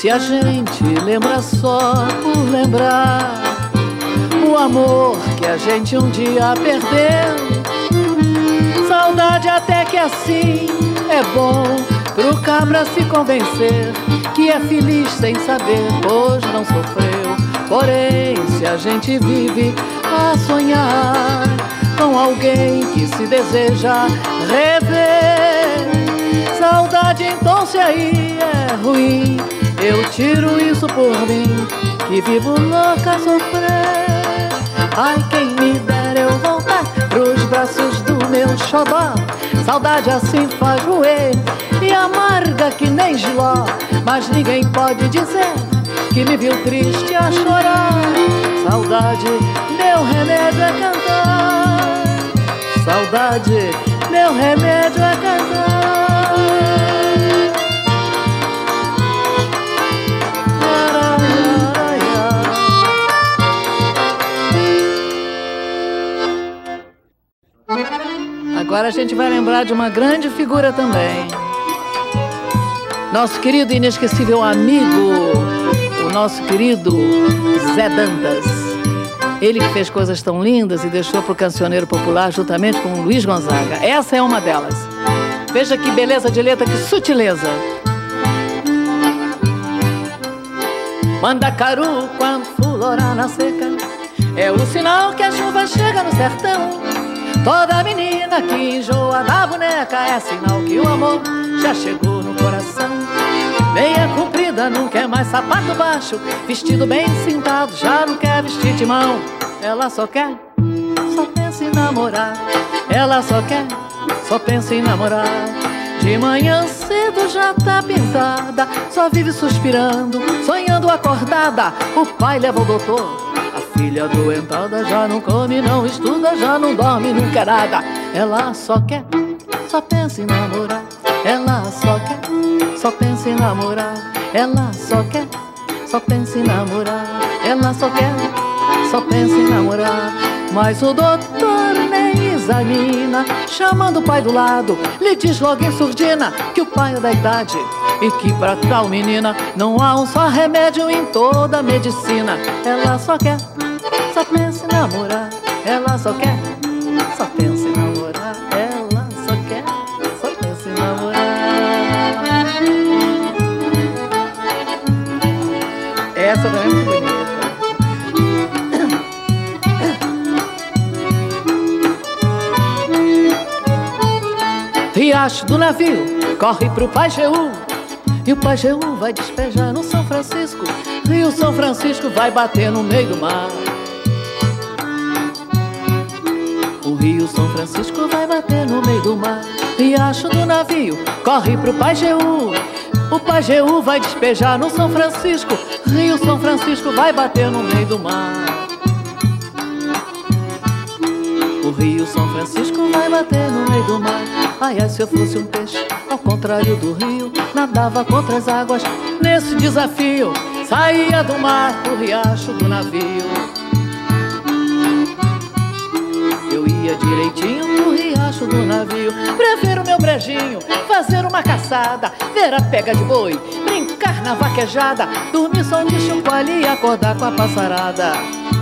se a gente lembra só por lembrar o amor que a gente um dia perdeu. Saudade até que assim é bom pro cabra se convencer que é feliz sem saber, pois não sofreu. Porém, se a gente vive a sonhar com alguém que se deseja rever, saudade então se aí é ruim, eu tiro isso por mim, que vivo louca a sofrer. Ai, quem me dera eu voltar pros braços do meu xodó. Saudade assim faz roer e amarga que nem giló, mas ninguém pode dizer que me viu triste a chorar. Saudade, meu remédio é cantar. Saudade, meu remédio é cantar. Agora a gente vai lembrar de uma grande figura também. Nosso querido e inesquecível amigo, o nosso querido Zé Dantas. Ele que fez coisas tão lindas e deixou para o cancioneiro popular juntamente com o Luiz Gonzaga. Essa é uma delas. Veja que beleza de letra, que sutileza. Mandacaru, quando florar na seca, é o sinal que a chuva chega no sertão. Toda menina que enjoa da boneca é sinal que o amor já chegou no coração. Meia comprida não quer mais sapato baixo, vestido bem cintado já não quer vestir de mão. Ela só quer, só pensa em namorar. Ela só quer, só pensa em namorar. De manhã cedo já tá pintada, só vive suspirando, sonhando acordada. O pai leva o doutor, a filha doentada já não come, não estuda, já não dorme, não quer nada. Ela só quer, só pensa em namorar. Ela só quer, só pensa em namorar. Ela só quer, só pensa em namorar. Ela só quer, só pensa em namorar. Mas o doutor nem examina, chamando o pai do lado, lhe diz logo em surdina que o pai é da idade e que pra tal menina não há um só remédio em toda a medicina. Ela só quer, só pensa em namorar. Ela só quer, só pensa em namorar. Ela só quer, só pensa em namorar. Essa também é muito bonita. Riacho do navio corre pro Pajeú, e o Pajeú vai despejar no São Francisco. Rio São Francisco vai bater no meio do mar. O Rio São Francisco vai bater no meio do mar. Riacho do navio corre pro Pajeú, o Pajeú vai despejar no São Francisco. Rio São Francisco vai bater no meio do mar. O Rio São Francisco vai bater no meio do mar. Ai, ai, se eu fosse um peixe, ao contrário do rio, nadava contra as águas nesse desafio. Saía do mar pro riacho do navio. Eu ia direitinho pro riacho do navio, pra ver o meu brejinho, fazer uma caçada, ver a pega de boi, brincar na vaquejada, dormir só de chupalia e acordar com a passarada.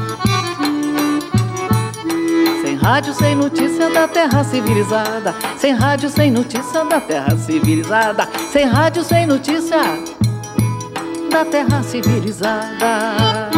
Sem rádio, sem notícia da terra civilizada. Sem rádio, sem notícia da terra civilizada. Sem rádio, sem notícia da terra civilizada.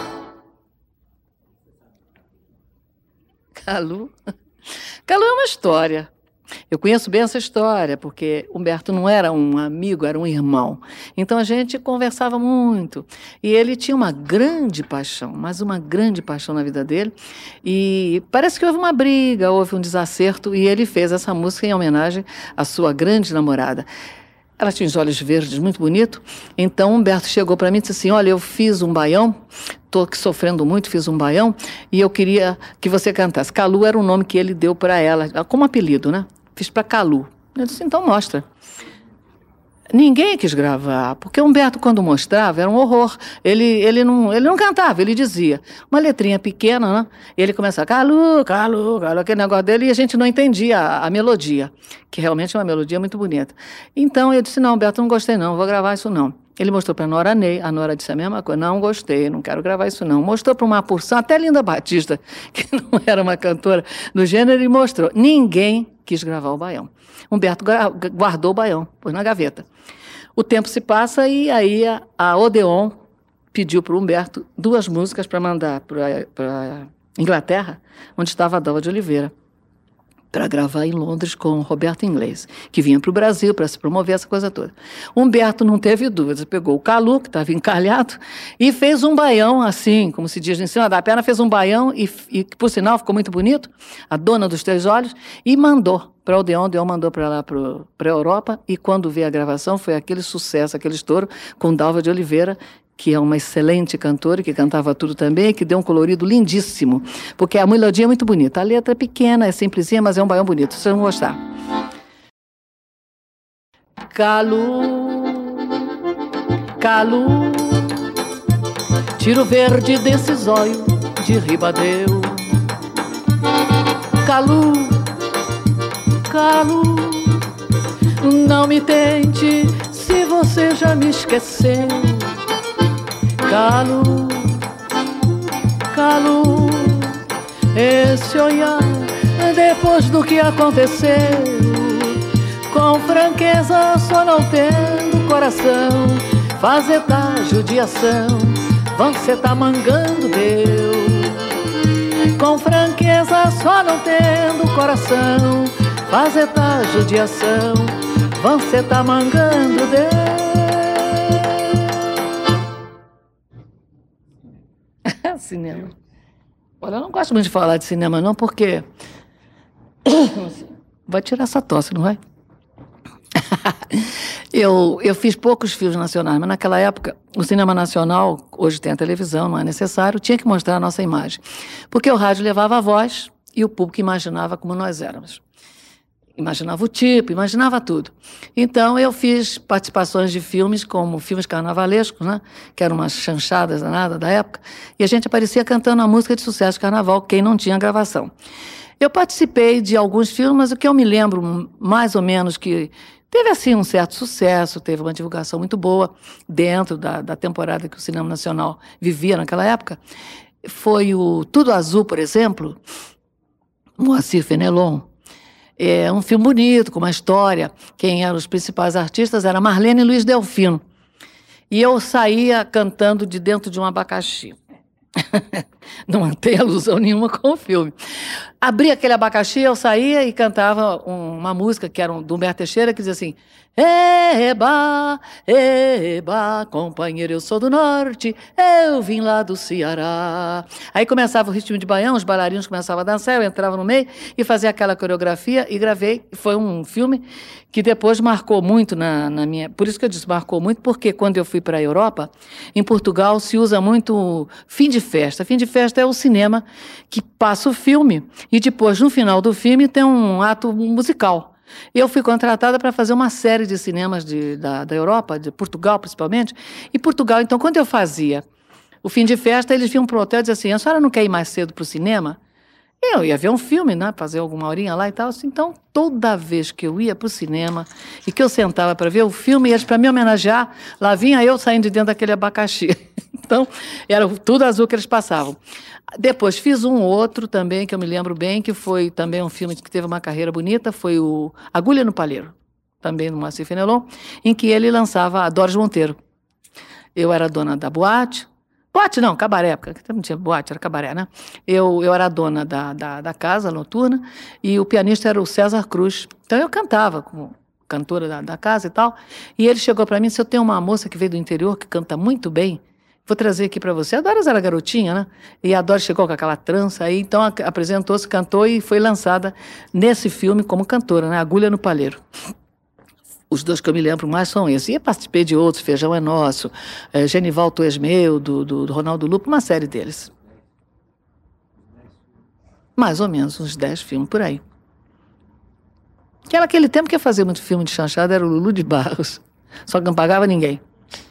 Calu. Calu é uma história. Eu conheço bem essa história, porque Humberto não era um amigo, era um irmão. Então a gente conversava muito. E ele tinha uma grande paixão, mas uma grande paixão na vida dele. E parece que houve uma briga, houve um desacerto, e ele fez essa música em homenagem à sua grande namorada. Ela tinha os olhos verdes, muito bonito. Então Humberto chegou para mim e disse assim: olha, eu fiz um baião, estou sofrendo muito, fiz um baião, e eu queria que você cantasse. Calu era o nome que ele deu para ela, como apelido, né? Fiz para Calu. Eu disse, então mostra. Ninguém quis gravar, porque Humberto, quando mostrava, era um horror. Ele, ele, não, ele não cantava, ele dizia. Uma letrinha pequena, né? Ele começava, Calu, Calu, Calu, aquele negócio dele, e a gente não entendia a, a melodia, que realmente é uma melodia muito bonita. Então eu disse, não, Humberto, não gostei não, vou gravar isso não. Ele mostrou para a Nora Ney, a Nora disse a mesma coisa, não gostei, não quero gravar isso não. Mostrou para uma porção, até Linda Batista, que não era uma cantora do gênero, e mostrou. Ninguém quis gravar o Baião. Humberto guardou o Baião, pôs na gaveta. O tempo se passa e aí a, a Odeon pediu para o Humberto duas músicas para mandar para a Inglaterra, onde estava a Dalva de Oliveira, para gravar em Londres com Roberto Inglês, que vinha para o Brasil para se promover essa coisa toda. Humberto não teve dúvidas, pegou o Calu, que estava encalhado, e fez um baião assim, como se diz, em cima da perna, fez um baião, e, e por sinal ficou muito bonito, a Dona dos Três Olhos, e mandou para o Odeon, Odeon mandou para lá, para a Europa, e quando veio a gravação foi aquele sucesso, aquele estouro, com Dalva de Oliveira, que é uma excelente cantora, que cantava tudo também, que deu um colorido lindíssimo, porque a melodia é muito bonita. A letra é pequena, é simplesinha, mas é um baião bonito, vocês vão gostar. Calu, Calu, tiro verde desse zóio de Ribadeu. Calu, Calu, não me tente se você já me esqueceu. Calu, Calu, esse olhar depois do que aconteceu, com franqueza só não tendo coração, fazer da judiação, você tá mangando deu. Com franqueza só não tendo coração, fazer da judiação, você tá mangando deu. Cinema. Olha, eu não gosto muito de falar de cinema, não, porque vai tirar essa tosse, não vai? eu, eu fiz poucos filmes nacionais, mas naquela época o cinema nacional, hoje tem a televisão, não é necessário, tinha que mostrar a nossa imagem. Porque o rádio levava a voz e o público imaginava como nós éramos. Imaginava o tipo, imaginava tudo. Então, eu fiz participações de filmes, como filmes carnavalescos, né? Que eram umas chanchadas danadas da época, e a gente aparecia cantando a música de sucesso de carnaval, quem não tinha gravação. Eu participei de alguns filmes, mas o que eu me lembro, mais ou menos, que teve, assim, um certo sucesso, teve uma divulgação muito boa dentro da, da temporada que o cinema nacional vivia naquela época, foi o Tudo Azul, por exemplo, Moacir Fenelon. É um filme bonito, com uma história. Quem eram os principais artistas era Marlene e Luiz Delfino. E eu saía cantando de dentro de um abacaxi. Não tem alusão nenhuma com o filme. Abria aquele abacaxi, eu saía e cantava uma música que era do Humberto Teixeira, que dizia assim: Eba, eba, companheiro, eu sou do norte, eu vim lá do Ceará. Aí começava o ritmo de baião, os bailarinos começavam a dançar, eu entrava no meio e fazia aquela coreografia e gravei. Foi um filme que depois marcou muito na, na minha... Por isso que eu disse marcou muito, porque quando eu fui para a Europa, em Portugal se usa muito fim de festa. Fim de festa é o cinema que passa o filme e depois, no final do filme, tem um ato musical. Eu fui contratada para fazer uma série de cinemas de, da, da Europa, de Portugal principalmente, e Portugal, então, quando eu fazia o fim de festa, eles vinham para o hotel e diziam assim: a senhora não quer ir mais cedo para o cinema? Eu ia ver um filme, né, fazer alguma horinha lá e tal, assim. Então, toda vez que eu ia para o cinema e que eu sentava para ver o filme, eles, para me homenagear, lá vinha eu saindo de dentro daquele abacaxi. Então, era Tudo Azul que eles passavam. Depois fiz um outro também, que eu me lembro bem, que foi também um filme que teve uma carreira bonita, foi o Agulha no Palheiro, também do Moacir Fenelon, em que ele lançava a Doris Monteiro. Eu era dona da boate, boate não, cabaré, porque não tinha boate, era cabaré, né? Eu, eu era a dona da, da, da casa noturna e o pianista era o César Cruz. Então eu cantava como cantora da, da casa e tal, e ele chegou para mim e disse: eu tenho uma moça que veio do interior que canta muito bem, vou trazer aqui para você. A Doris era garotinha, né? E a Doris chegou com aquela trança aí, então apresentou-se, cantou e foi lançada nesse filme como cantora, né? Agulha no Palheiro. Os dois que eu me lembro mais são esses. E eu participei de outros, Feijão é Nosso, é, Genival, Tu És Meu, do, do, do Ronaldo Lupo, uma série deles. Mais ou menos, uns dez filmes por aí. Que era aquele tempo que ia fazer muito filme de chanchada, era o Lulu de Barros. Só que não pagava ninguém.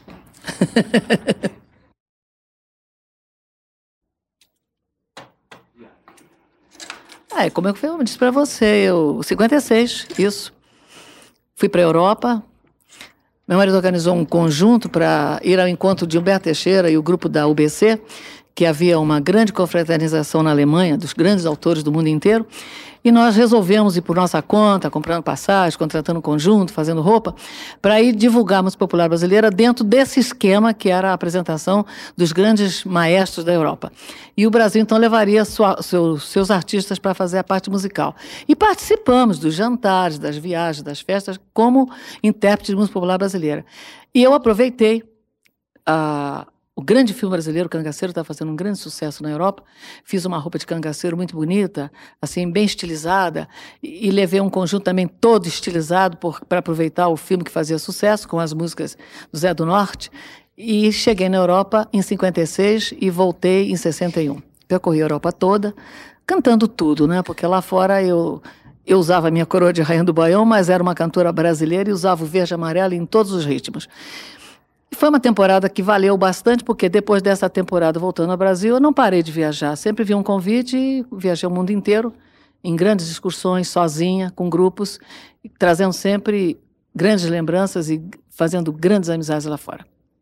Ah, como é que eu disse para você, eu, cinquenta e seis, isso. Fui para a Europa, Meu marido organizou um conjunto para ir ao encontro de Humberto Teixeira e o grupo da U B C, que havia uma grande confraternização na Alemanha, dos grandes autores do mundo inteiro, e nós resolvemos ir por nossa conta, comprando passagem, contratando conjunto, fazendo roupa, para ir divulgar a música popular brasileira dentro desse esquema que era a apresentação dos grandes maestros da Europa. E o Brasil, então, levaria sua, seus, seus artistas para fazer a parte musical. E participamos dos jantares, das viagens, das festas, como intérprete de música popular brasileira. E eu aproveitei a... O grande filme brasileiro, Cangaceiro, está fazendo um grande sucesso na Europa. Fiz uma roupa de cangaceiro muito bonita, assim, bem estilizada, e, e levei um conjunto também todo estilizado para aproveitar o filme que fazia sucesso, com as músicas do Zé do Norte. E cheguei na Europa em cinquenta e seis e voltei em sessenta e um. Percorri a Europa toda, cantando tudo, né? Porque lá fora eu... Eu usava a minha coroa de rainha do Baião, mas era uma cantora brasileira e usava o verde e amarelo em todos os ritmos. E foi uma temporada que valeu bastante, porque depois dessa temporada, voltando ao Brasil, eu não parei de viajar. Sempre vi um convite e viajei o mundo inteiro, em grandes excursões, sozinha, com grupos, trazendo sempre grandes lembranças e fazendo grandes amizades lá fora.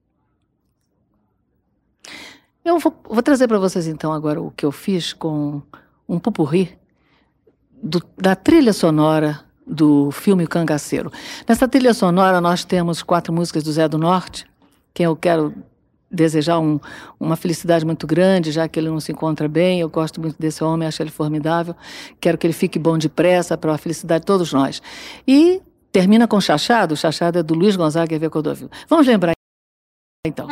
Eu vou, vou trazer para vocês, então, agora o que eu fiz com um pupurri do, da trilha sonora do filme O Cangaceiro. Nessa trilha sonora, nós temos quatro músicas do Zé do Norte, quem eu quero desejar um, uma felicidade muito grande, já que ele não se encontra bem. Eu gosto muito desse homem, acho ele formidável. Quero que ele fique bom depressa, para a felicidade de todos nós. E termina com Chachado. O Chachado é do Luiz Gonzaga e Hervé Cordovil. Vamos lembrar, então.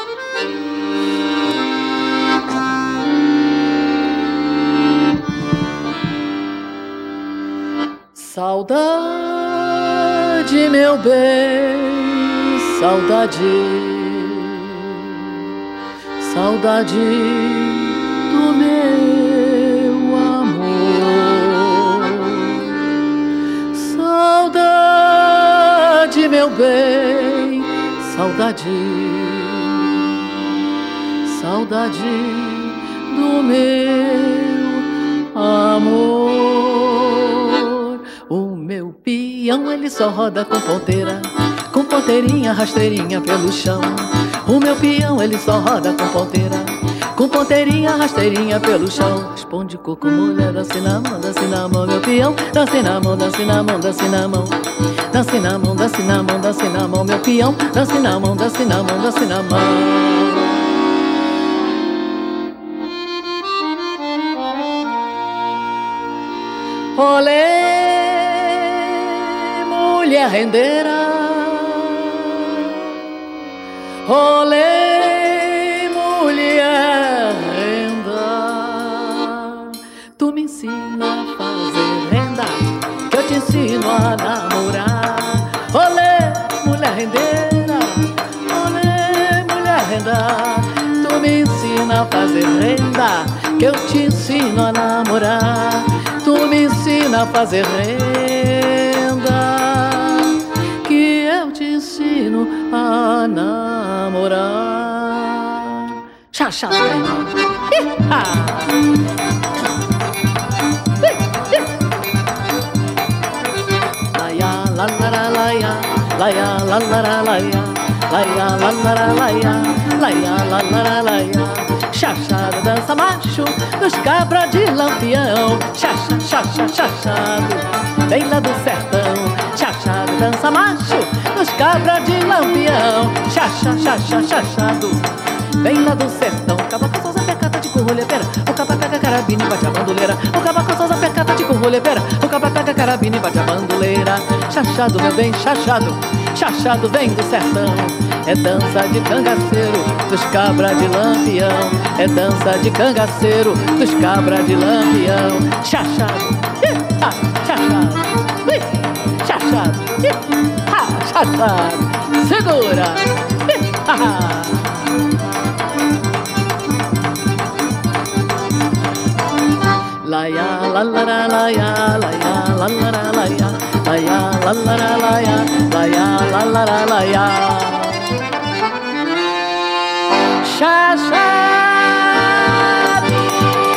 Saudade, meu bem, saudade, saudade do meu amor. Saudade, meu bem, saudade, saudade do meu amor. O meu peão, ele só roda com ponteira, com ponteirinha, rasteirinha pelo chão. O meu peão, ele só roda com ponteira, com ponteirinha, rasteirinha pelo chão. Responde coco, mulher, dança na mão, dança na mão, meu peão. Dança na mão, dança na mão, dança na mão. Dança na mão, dança na mão, dança na mão, meu peão. Dança na mão, dança na mão, dança na mão. Olê, mulher rendeira, olê, mulher renda. Tu me ensina a fazer renda, que eu te ensino a namorar. Olê, mulher rendeira, olê, mulher renda. Tu me ensina a fazer renda, que eu te ensino a namorar. Tu me ensina a fazer renda, que eu te ensino a namorar. Chachá, laia, la la la laia, laia, la la la laia, laia, la la la laia, laia, la la la laia. Chachado dança macho dos cabra de lampião. Chacha, chacha, chachado, vem lá do sertão. Chachado dança macho dos cabra de lampião. Chacha, chacha, chachado, vem lá do sertão. Caboclo sousa pecata de currulhepeira, o caba pega carabina e bate a bandoleira. O caboclo sousa pecata de currulhepeira, o caba pega carabina e bate a bandoleira. Chachado, meu bem, chachado, chachado vem do sertão. É dança de cangaceiro dos cabra de lampião. É dança de cangaceiro dos cabra de lampião. Chachado, ha, chachado, ui, chachado, ha, chachado. Segura, ha, ha. Laia, la la la laia, laia, la la la laia, laia, la la la laia, laia, la la la laia. Chachado.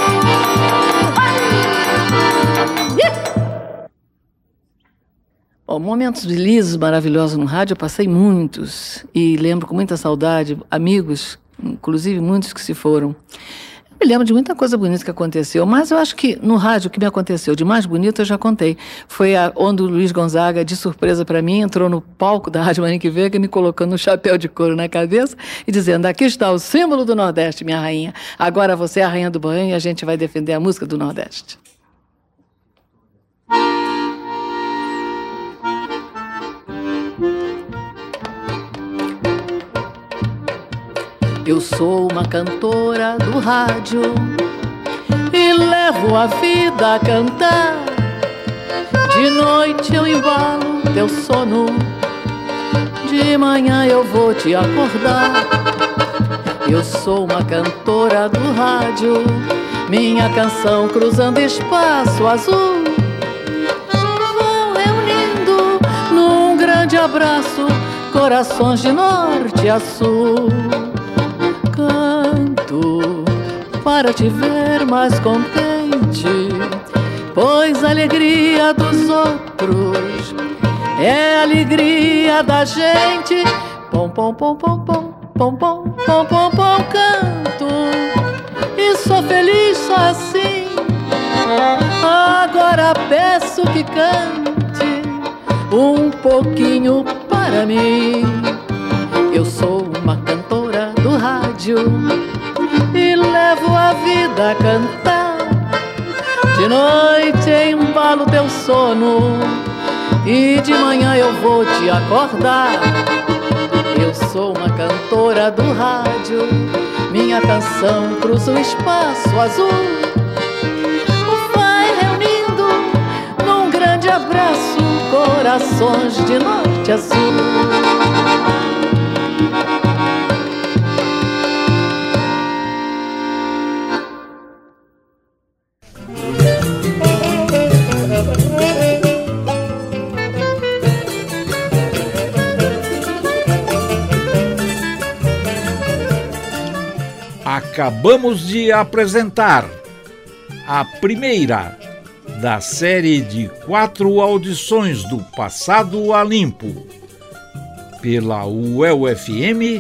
Bom, Bom, momentos felizes, maravilhosos no rádio, eu passei muitos. E lembro com muita saudade, amigos, inclusive muitos que se foram. Eu me lembro de muita coisa bonita que aconteceu, mas eu acho que no rádio o que me aconteceu de mais bonito eu já contei. Foi a, onde o Luiz Gonzaga, de surpresa para mim, entrou no palco da Rádio Manique Veiga, me colocando um chapéu de couro na cabeça e dizendo: aqui está o símbolo do Nordeste, minha rainha. Agora você é a rainha do Baião e a gente vai defender a música do Nordeste. Eu sou uma cantora do rádio e levo a vida a cantar. De noite eu embalo teu sono, de manhã eu vou te acordar. Eu sou uma cantora do rádio, minha canção cruzando espaço azul. Vão reunindo num grande abraço corações de norte a sul. Canto para te ver mais contente, pois a alegria dos outros é a alegria da gente. Pom, pom, pom, pom, pom, pom, pom, pom, pom, pom, canto e sou feliz só assim. Agora peço que cante um pouquinho para mim. Eu sou uma cantora do rádio e levo a vida a cantar. De noite embalo teu sono e de manhã eu vou te acordar. Eu sou uma cantora do rádio, minha canção cruza o espaço azul. Vai reunindo num grande abraço corações de norte a sul. Acabamos de apresentar a primeira da série de quatro audições do Passado a Limpo pela U E L F M,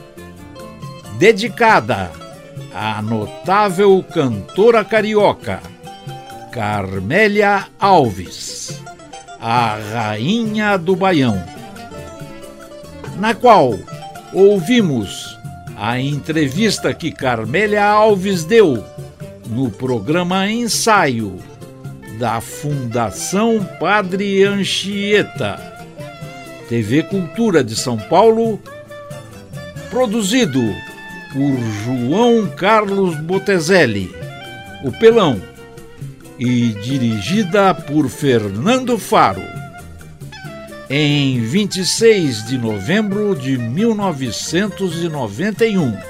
dedicada à notável cantora carioca Carmélia Alves, a Rainha do Baião, na qual ouvimos a entrevista que Carmélia Alves deu no programa Ensaio da Fundação Padre Anchieta, T V Cultura de São Paulo, produzido por João Carlos Botezelli, o Pelão, e dirigida por Fernando Faro, em vinte e seis de novembro de mil novecentos e noventa e um,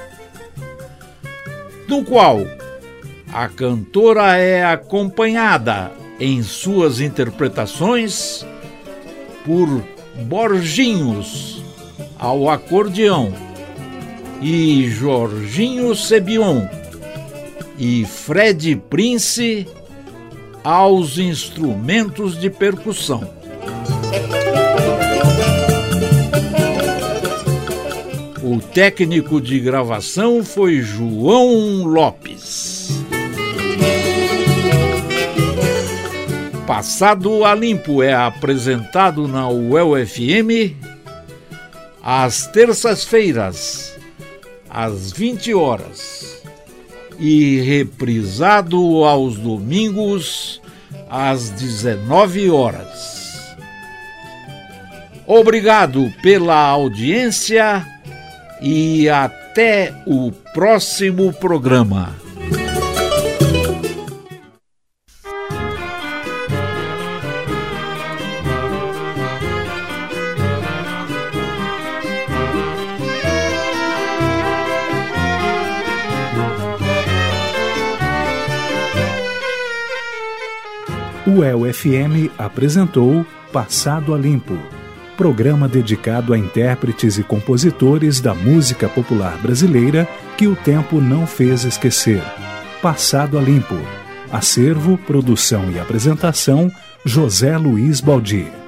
no qual a cantora é acompanhada em suas interpretações por Borginhos ao acordeão e Jorginho Sebion e Fred Prince aos instrumentos de percussão. O técnico de gravação foi João Lopes. Passado a Limpo é apresentado na U E L F M às terças-feiras, às vinte horas, e reprisado aos domingos, às dezenove horas. Obrigado pela audiência e até o próximo programa. O U E L F M apresentou Passado a Limpo, programa dedicado a intérpretes e compositores da música popular brasileira que o tempo não fez esquecer. Passado a Limpo. Acervo, produção e apresentação, José Luiz Baldi.